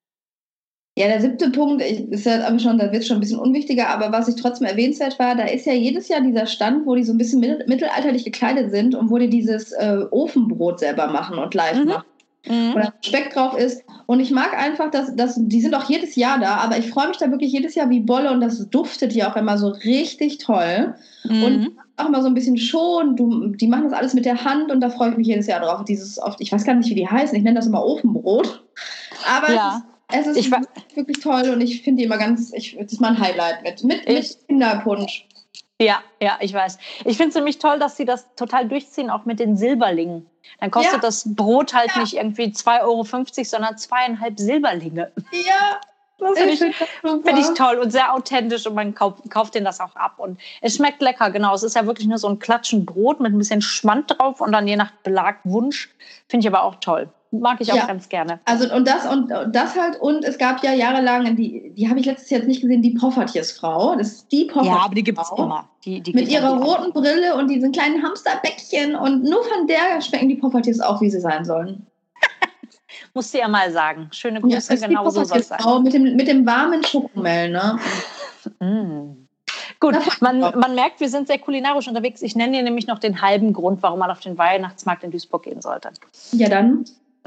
Ja, der siebte Punkt ist ja aber schon, da wird es schon ein bisschen unwichtiger, aber was ich trotzdem erwähnenswert war, da ist ja jedes Jahr dieser Stand, wo die so ein bisschen mittelalterlich gekleidet sind und wo die dieses äh, Ofenbrot selber machen und live mhm. machen. Mhm. Wo da Speck drauf ist. Und ich mag einfach, dass, dass die sind auch jedes Jahr da, aber ich freue mich da wirklich jedes Jahr wie Bolle und das duftet hier auch immer so richtig toll. Mhm. Und auch immer so ein bisschen schon, du, die machen das alles mit der Hand und da freue ich mich jedes Jahr drauf. Dieses oft, ich weiß gar nicht, wie die heißen, ich nenne das immer Ofenbrot. Aber ja. es ist, es ist wirklich toll und ich finde die immer ganz, ich, das ist mein Highlight mit, mit, mit Kinderpunsch. Ja, ja, ich weiß. Ich finde es nämlich toll, dass sie das total durchziehen, auch mit den Silberlingen. Dann kostet ja. das Brot halt ja. nicht irgendwie zwei Euro fünfzig, sondern zweieinhalb Silberlinge. Ja, das finde ich, find ich toll und sehr authentisch und man kauft, kauft denen das auch ab. Und es schmeckt lecker, genau. Es ist ja wirklich nur so ein Klatschen Brot mit ein bisschen Schmand drauf und dann je nach Belagwunsch. Finde ich aber auch toll. Mag ich auch ja. ganz gerne. Also und das und das halt und es gab ja jahrelang, die, die habe ich letztes Jahr jetzt nicht gesehen, die Poffertiersfrau. Das ist die Poffertiersfrau. Ja, aber die gibt es immer. Die, die mit ihrer roten Brille und diesen kleinen Hamsterbäckchen und nur von der schmecken die Poffertiers auch, wie sie sein sollen. Musst du ja mal sagen. Schöne Grüße, ja, genau so soll es sein. Mit dem, mit dem warmen Schokomel, ne? Mm. Gut, man, man merkt, wir sind sehr kulinarisch unterwegs. Ich nenne dir nämlich noch den halben Grund, warum man auf den Weihnachtsmarkt in Duisburg gehen sollte. Ja, dann.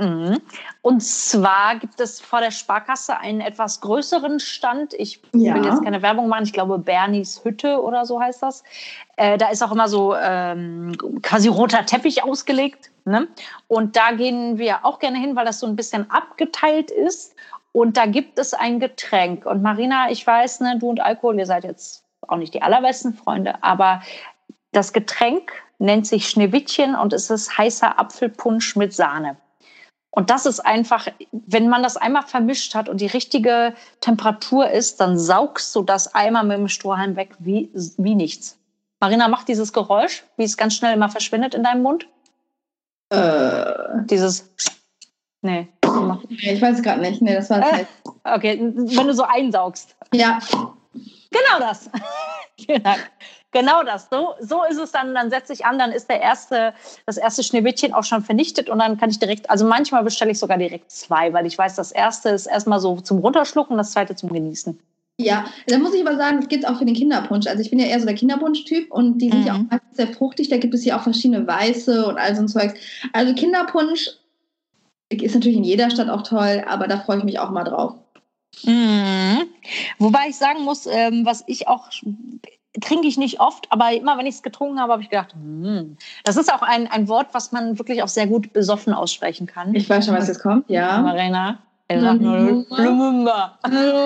Und zwar gibt es vor der Sparkasse einen etwas größeren Stand. Ich ja. will jetzt keine Werbung machen. Ich glaube, Bernies Hütte oder so heißt das. Äh, da ist auch immer so ähm, quasi roter Teppich ausgelegt. Ne? Und da gehen wir auch gerne hin, weil das so ein bisschen abgeteilt ist. Und da gibt es ein Getränk. Und Marina, ich weiß, ne, du und Alkohol, ihr seid jetzt auch nicht die allerbesten Freunde, aber das Getränk nennt sich Schneewittchen und es ist heißer Apfelpunsch mit Sahne. Und das ist einfach, wenn man das einmal vermischt hat und die richtige Temperatur ist, dann saugst du das einmal mit dem Strohhalm weg wie, wie nichts. Marina, mach dieses Geräusch, wie es ganz schnell immer verschwindet in deinem Mund. Äh. Dieses, nee. Nee, ich weiß es gerade nicht. Nee, das war es äh, nicht. Okay, wenn du so einsaugst. Ja. Genau das. Genau. Genau das. So, so ist es dann. Dann setze ich an, dann ist der erste, das erste Schneewittchen auch schon vernichtet und dann kann ich direkt, also manchmal bestelle ich sogar direkt zwei, weil ich weiß, das erste ist erstmal so zum Runterschlucken, das zweite zum Genießen. Ja, da muss ich aber sagen, das gibt es auch für den Kinderpunsch. Also ich bin ja eher so der Kinderpunsch-Typ und die sind Mhm. ja auch meistens sehr fruchtig. Da gibt es ja auch verschiedene Weiße und all so ein Zeugs. Also Kinderpunsch ist natürlich in jeder Stadt auch toll, aber da freue ich mich auch mal drauf. Mhm. Wobei ich sagen muss, ähm, was ich auch trinke ich nicht oft, aber immer wenn ich es getrunken habe, habe ich gedacht, hm. Das ist auch ein, ein Wort, was man wirklich auch sehr gut besoffen aussprechen kann. Ich weiß schon, was jetzt kommt, ja. Marina, er sagt nur Lumumba.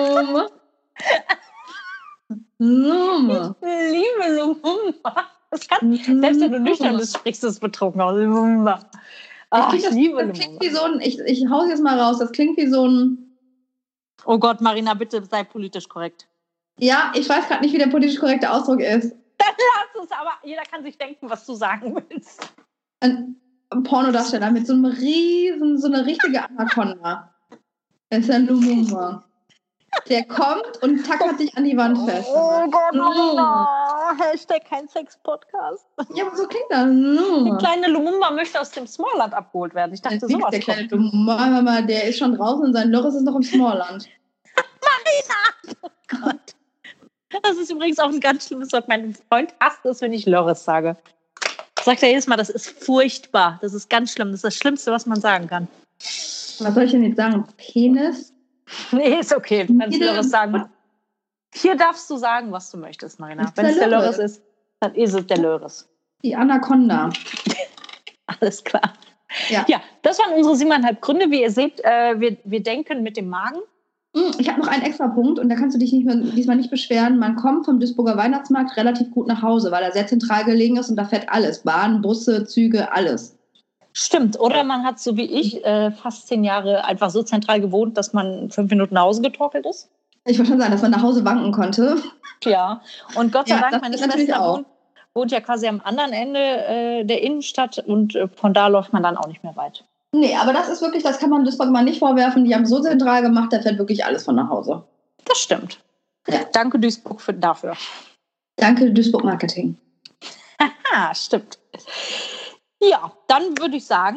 Lumumba. Ich liebe Lumumba. Das kann, selbst wenn du nüchtern bist, sprichst du es betrunken aus. Lumumba. Ach, ich, das, liebe das klingt Lumumba. wie so ein, ich, ich hau's jetzt mal raus, das klingt wie so ein... Oh Gott, Marina, bitte sei politisch korrekt. Ja, ich weiß gerade nicht, wie der politisch korrekte Ausdruck ist. Dann lass es, aber jeder kann sich denken, was du sagen willst. Ein Pornodarsteller mit so einem riesen, so eine richtige Anaconda. Das ist ein Lumumba. Der kommt und tackert dich an die Wand fest. Oh Gott, Marina. Hashtag kein Sex-Podcast. Ja, aber so klingt das. Der kleine Lumumba möchte aus dem Smallland abgeholt werden. Ich dachte, der sowas Der kleine Lumumba, der ist schon draußen und sein Loris ist noch im Smallland. Marina! Oh Gott. Das ist übrigens auch ein ganz schlimmes Wort. Mein Freund hasst es, wenn ich Loris sage. Sagt er jedes Mal, das ist furchtbar. Das ist ganz schlimm. Das ist das Schlimmste, was man sagen kann. Was soll ich denn jetzt sagen? Penis? Nee, ist okay. Du kannst Loris sagen. Hier darfst du sagen, was du möchtest, Marina. Wenn es der Loris ist, dann ist es der Loris. Die Anaconda. Alles klar. Ja. Ja, das waren unsere siebeneinhalb Gründe. Wie ihr seht, äh, wir, wir denken mit dem Magen. Ich habe noch einen extra Punkt und da kannst du dich nicht mehr, diesmal nicht beschweren. Man kommt vom Duisburger Weihnachtsmarkt relativ gut nach Hause, weil er sehr zentral gelegen ist und da fährt alles. Bahn, Busse, Züge, alles. Stimmt. Oder man hat, so wie ich, äh, fast zehn Jahre einfach so zentral gewohnt, dass man fünf Minuten nach Hause getorkelt ist. Ich wollte schon sagen, dass man nach Hause wanken konnte. Ja, und Gott sei ja, Dank, meine Schwester wohnt, wohnt ja quasi am anderen Ende äh, der Innenstadt und äh, von da läuft man dann auch nicht mehr weit. Nee, aber das ist wirklich, das kann man Duisburg mal nicht vorwerfen. Die haben so zentral gemacht, da fährt wirklich alles von nach Hause. Das stimmt. Ja. Danke Duisburg für, dafür. Danke Duisburg Marketing. Haha, stimmt. Ja, dann würde ich sagen,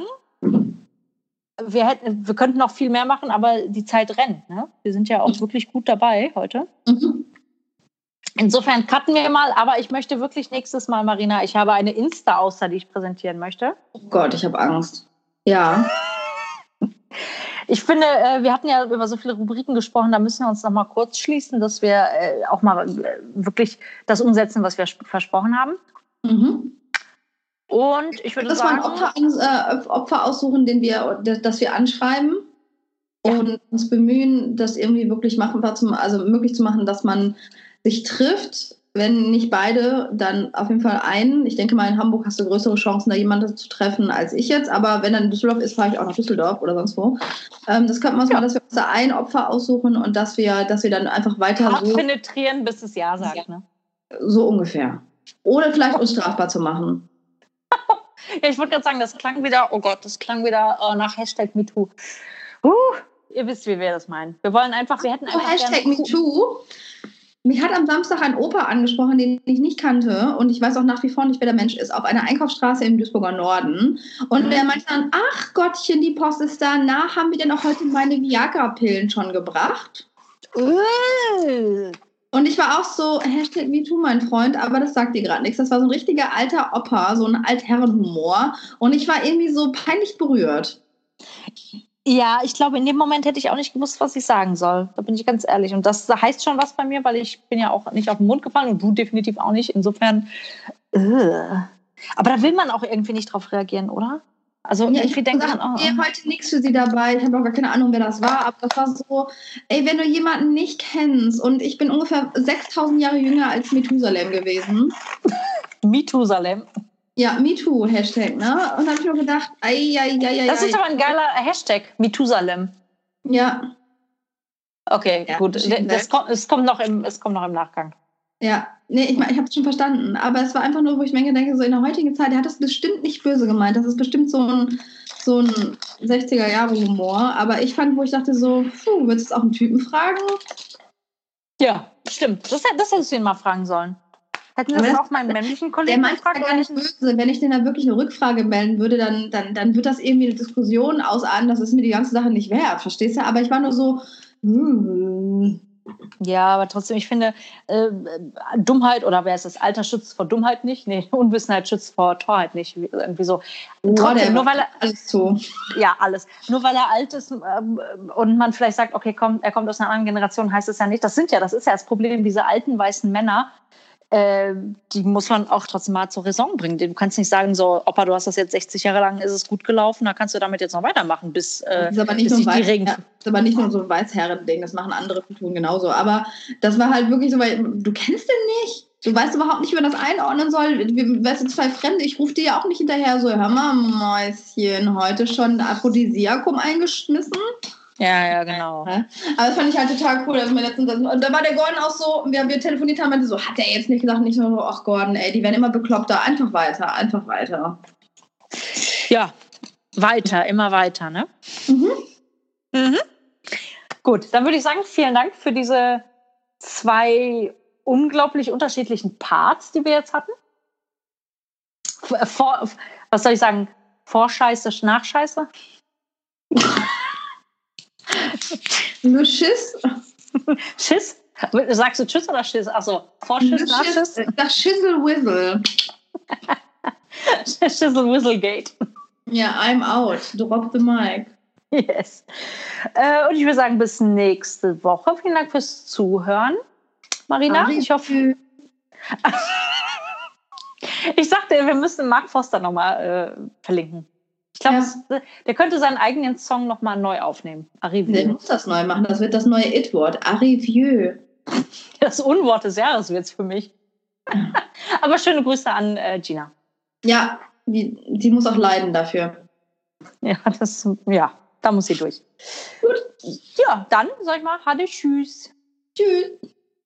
wir, hätten, wir könnten noch viel mehr machen, aber die Zeit rennt. Ne? Wir sind ja auch mhm. wirklich gut dabei heute. Mhm. Insofern cutten wir mal, aber ich möchte wirklich nächstes Mal, Marina, ich habe eine Insta-Auster, die ich präsentieren möchte. Oh Gott, ich habe Angst. Ja. Ich finde, wir hatten ja über so viele Rubriken gesprochen, da müssen wir uns noch mal kurz schließen, dass wir auch mal wirklich das umsetzen, was wir versprochen haben. Mhm. Und ich würde das sagen... Das war ein Opfer, äh, Opfer aussuchen, den wir, das wir anschreiben ja. und uns bemühen, das irgendwie wirklich machbar zu, also möglich zu machen, dass man sich trifft. Wenn nicht beide, dann auf jeden Fall einen. Ich denke mal, in Hamburg hast du größere Chancen, da jemanden zu treffen als ich jetzt. Aber wenn dann in Düsseldorf ist, fahre ich auch nach Düsseldorf oder sonst wo. Ähm, das könnte man ja. mal, dass wir uns da ein Opfer aussuchen und dass wir, dass wir dann einfach weiter Hart so... penetrieren, bis es Ja sagt. Ja. Ne? So ungefähr. Oder vielleicht uns strafbar zu machen. Ja, ich wollte gerade sagen, das klang wieder, oh Gott, das klang wieder oh, nach Hashtag MeToo. Uh, ihr wisst, wie wir das meinen. Wir wollen einfach, wir hätten einfach... Oh, Hashtag MeToo. Mich hat am Samstag ein Opa angesprochen, den ich nicht kannte und ich weiß auch nach wie vor nicht, wer der Mensch ist, auf einer Einkaufsstraße im Duisburger Norden. Und der meinte dann, ach Gottchen, die Post ist da, na, haben wir denn auch heute meine Viagra-Pillen schon gebracht? Uh. Und ich war auch so, Hashtag MeToo, mein Freund, aber das sagt dir gerade nichts. Das war so ein richtiger alter Opa, so ein Altherrenhumor und ich war irgendwie so peinlich berührt. Ja, ich glaube, in dem Moment hätte ich auch nicht gewusst, was ich sagen soll. Da bin ich ganz ehrlich. Und das heißt schon was bei mir, weil ich bin ja auch nicht auf den Mund gefallen und du definitiv auch nicht. Insofern, uh. aber da will man auch irgendwie nicht drauf reagieren, oder? Also ja, irgendwie ich denkt gesagt, man, oh, ich habe heute nichts für sie dabei. Ich habe auch gar keine Ahnung, wer das war. Aber das war so, ey, wenn du jemanden nicht kennst und ich bin ungefähr sechstausend Jahre jünger als Methusalem gewesen. Methusalem. Ja, MeToo Hashtag, ne? Und da habe ich mir gedacht, ei, ei, ei, ei, Das ist ei. aber ein geiler Hashtag, Methusalem. Ja. Okay, Ja, gut. verschieden Das selbst. kommt, es, kommt noch im, es kommt noch im Nachgang. Ja, nee, ich, mein, ich habe es schon verstanden. Aber es war einfach nur, wo ich mir denke, so in der heutigen Zeit, der hat das bestimmt nicht böse gemeint. Das ist bestimmt so ein, so ein sechziger-Jahre-Humor. Aber ich fand, wo ich dachte so, puh, würdest du auch einen Typen fragen? Ja, stimmt. Das, das hättest du ihn mal fragen sollen. Hätten Aber das das- auch meinen männlichen Der Kollegen meint gefragt? ja gar nicht böse. Wenn ich den da wirklich eine Rückfrage melden würde, dann, dann, dann wird das irgendwie eine Diskussion ausarten. Das ist mir die ganze Sache nicht wert, verstehst du? Aber ich war nur so, hm. Ja, aber trotzdem, ich finde, äh, Dummheit, oder wer ist das? Alter schützt vor Dummheit nicht? Nee, Unwissenheit schützt vor Torheit nicht. Irgendwie so. Trotzdem, nur weil er, alles zu. ja, alles. Nur weil er alt ist ähm, und man vielleicht sagt, okay, komm, er kommt aus einer anderen Generation, heißt es ja nicht. Das sind ja, das ist ja das Problem, diese alten weißen Männer, äh, die muss man auch trotzdem mal zur Raison bringen. Du kannst nicht sagen, so, Opa, du hast das jetzt sechzig Jahre lang, ist es gut gelaufen, da kannst du damit jetzt noch weitermachen, bis, äh, Das ist aber nicht, bis nur ein, sich die Weiß, Regen... ja, das ist aber nicht nur so ein Weißherren-Ding, das machen andere Kulturen genauso. Aber das war halt wirklich so, weil du kennst den nicht. Du weißt überhaupt nicht, wie man das einordnen soll. Wir weißt du, zwei Fremde, ich rufe dir ja auch nicht hinterher so, hör mal, Mäuschen, heute schon Aphrodisiakum eingeschmissen. Ja, ja, genau. Ja. Aber das fand ich halt total cool. Also letztens, und da war der Gordon auch so, wir, wir telefoniert haben, meinte so, hat er jetzt nicht gesagt, nicht nur so, ach Gordon, ey, die werden immer bekloppter, einfach weiter, einfach weiter. Ja, weiter, immer weiter, ne? Mhm. Mhm. Gut, dann würde ich sagen, vielen Dank für diese zwei unglaublich unterschiedlichen Parts, die wir jetzt hatten. Vor, was soll ich sagen? Vorscheiße, Nachscheiße? Nur Schiss. Schiss? Sagst du Tschüss oder Schiss? Achso, Vorschiss, Nachschiss? Das Schissel-Whistle. Schissel-Whistlegate. Ja, I'm out. Drop the mic. Yes. Äh, und ich würde sagen, bis nächste Woche. Vielen Dank fürs Zuhören. Marina, Ari, ich hoffe... Ich sagte, wir müssen Mark Foster nochmal äh, verlinken. Ich glaube, ja. Der könnte seinen eigenen Song nochmal neu aufnehmen. Arrivieux. Der muss das neu machen. Das wird das neue It-Wort. Arrivieux. Das Unwort des Jahres wird es für mich. Aber schöne Grüße an äh, Gina. Ja, die, die muss auch leiden dafür. Ja, das, ja, da muss sie durch. Gut. Ja, dann sag ich mal, hatte tschüss. Tschüss.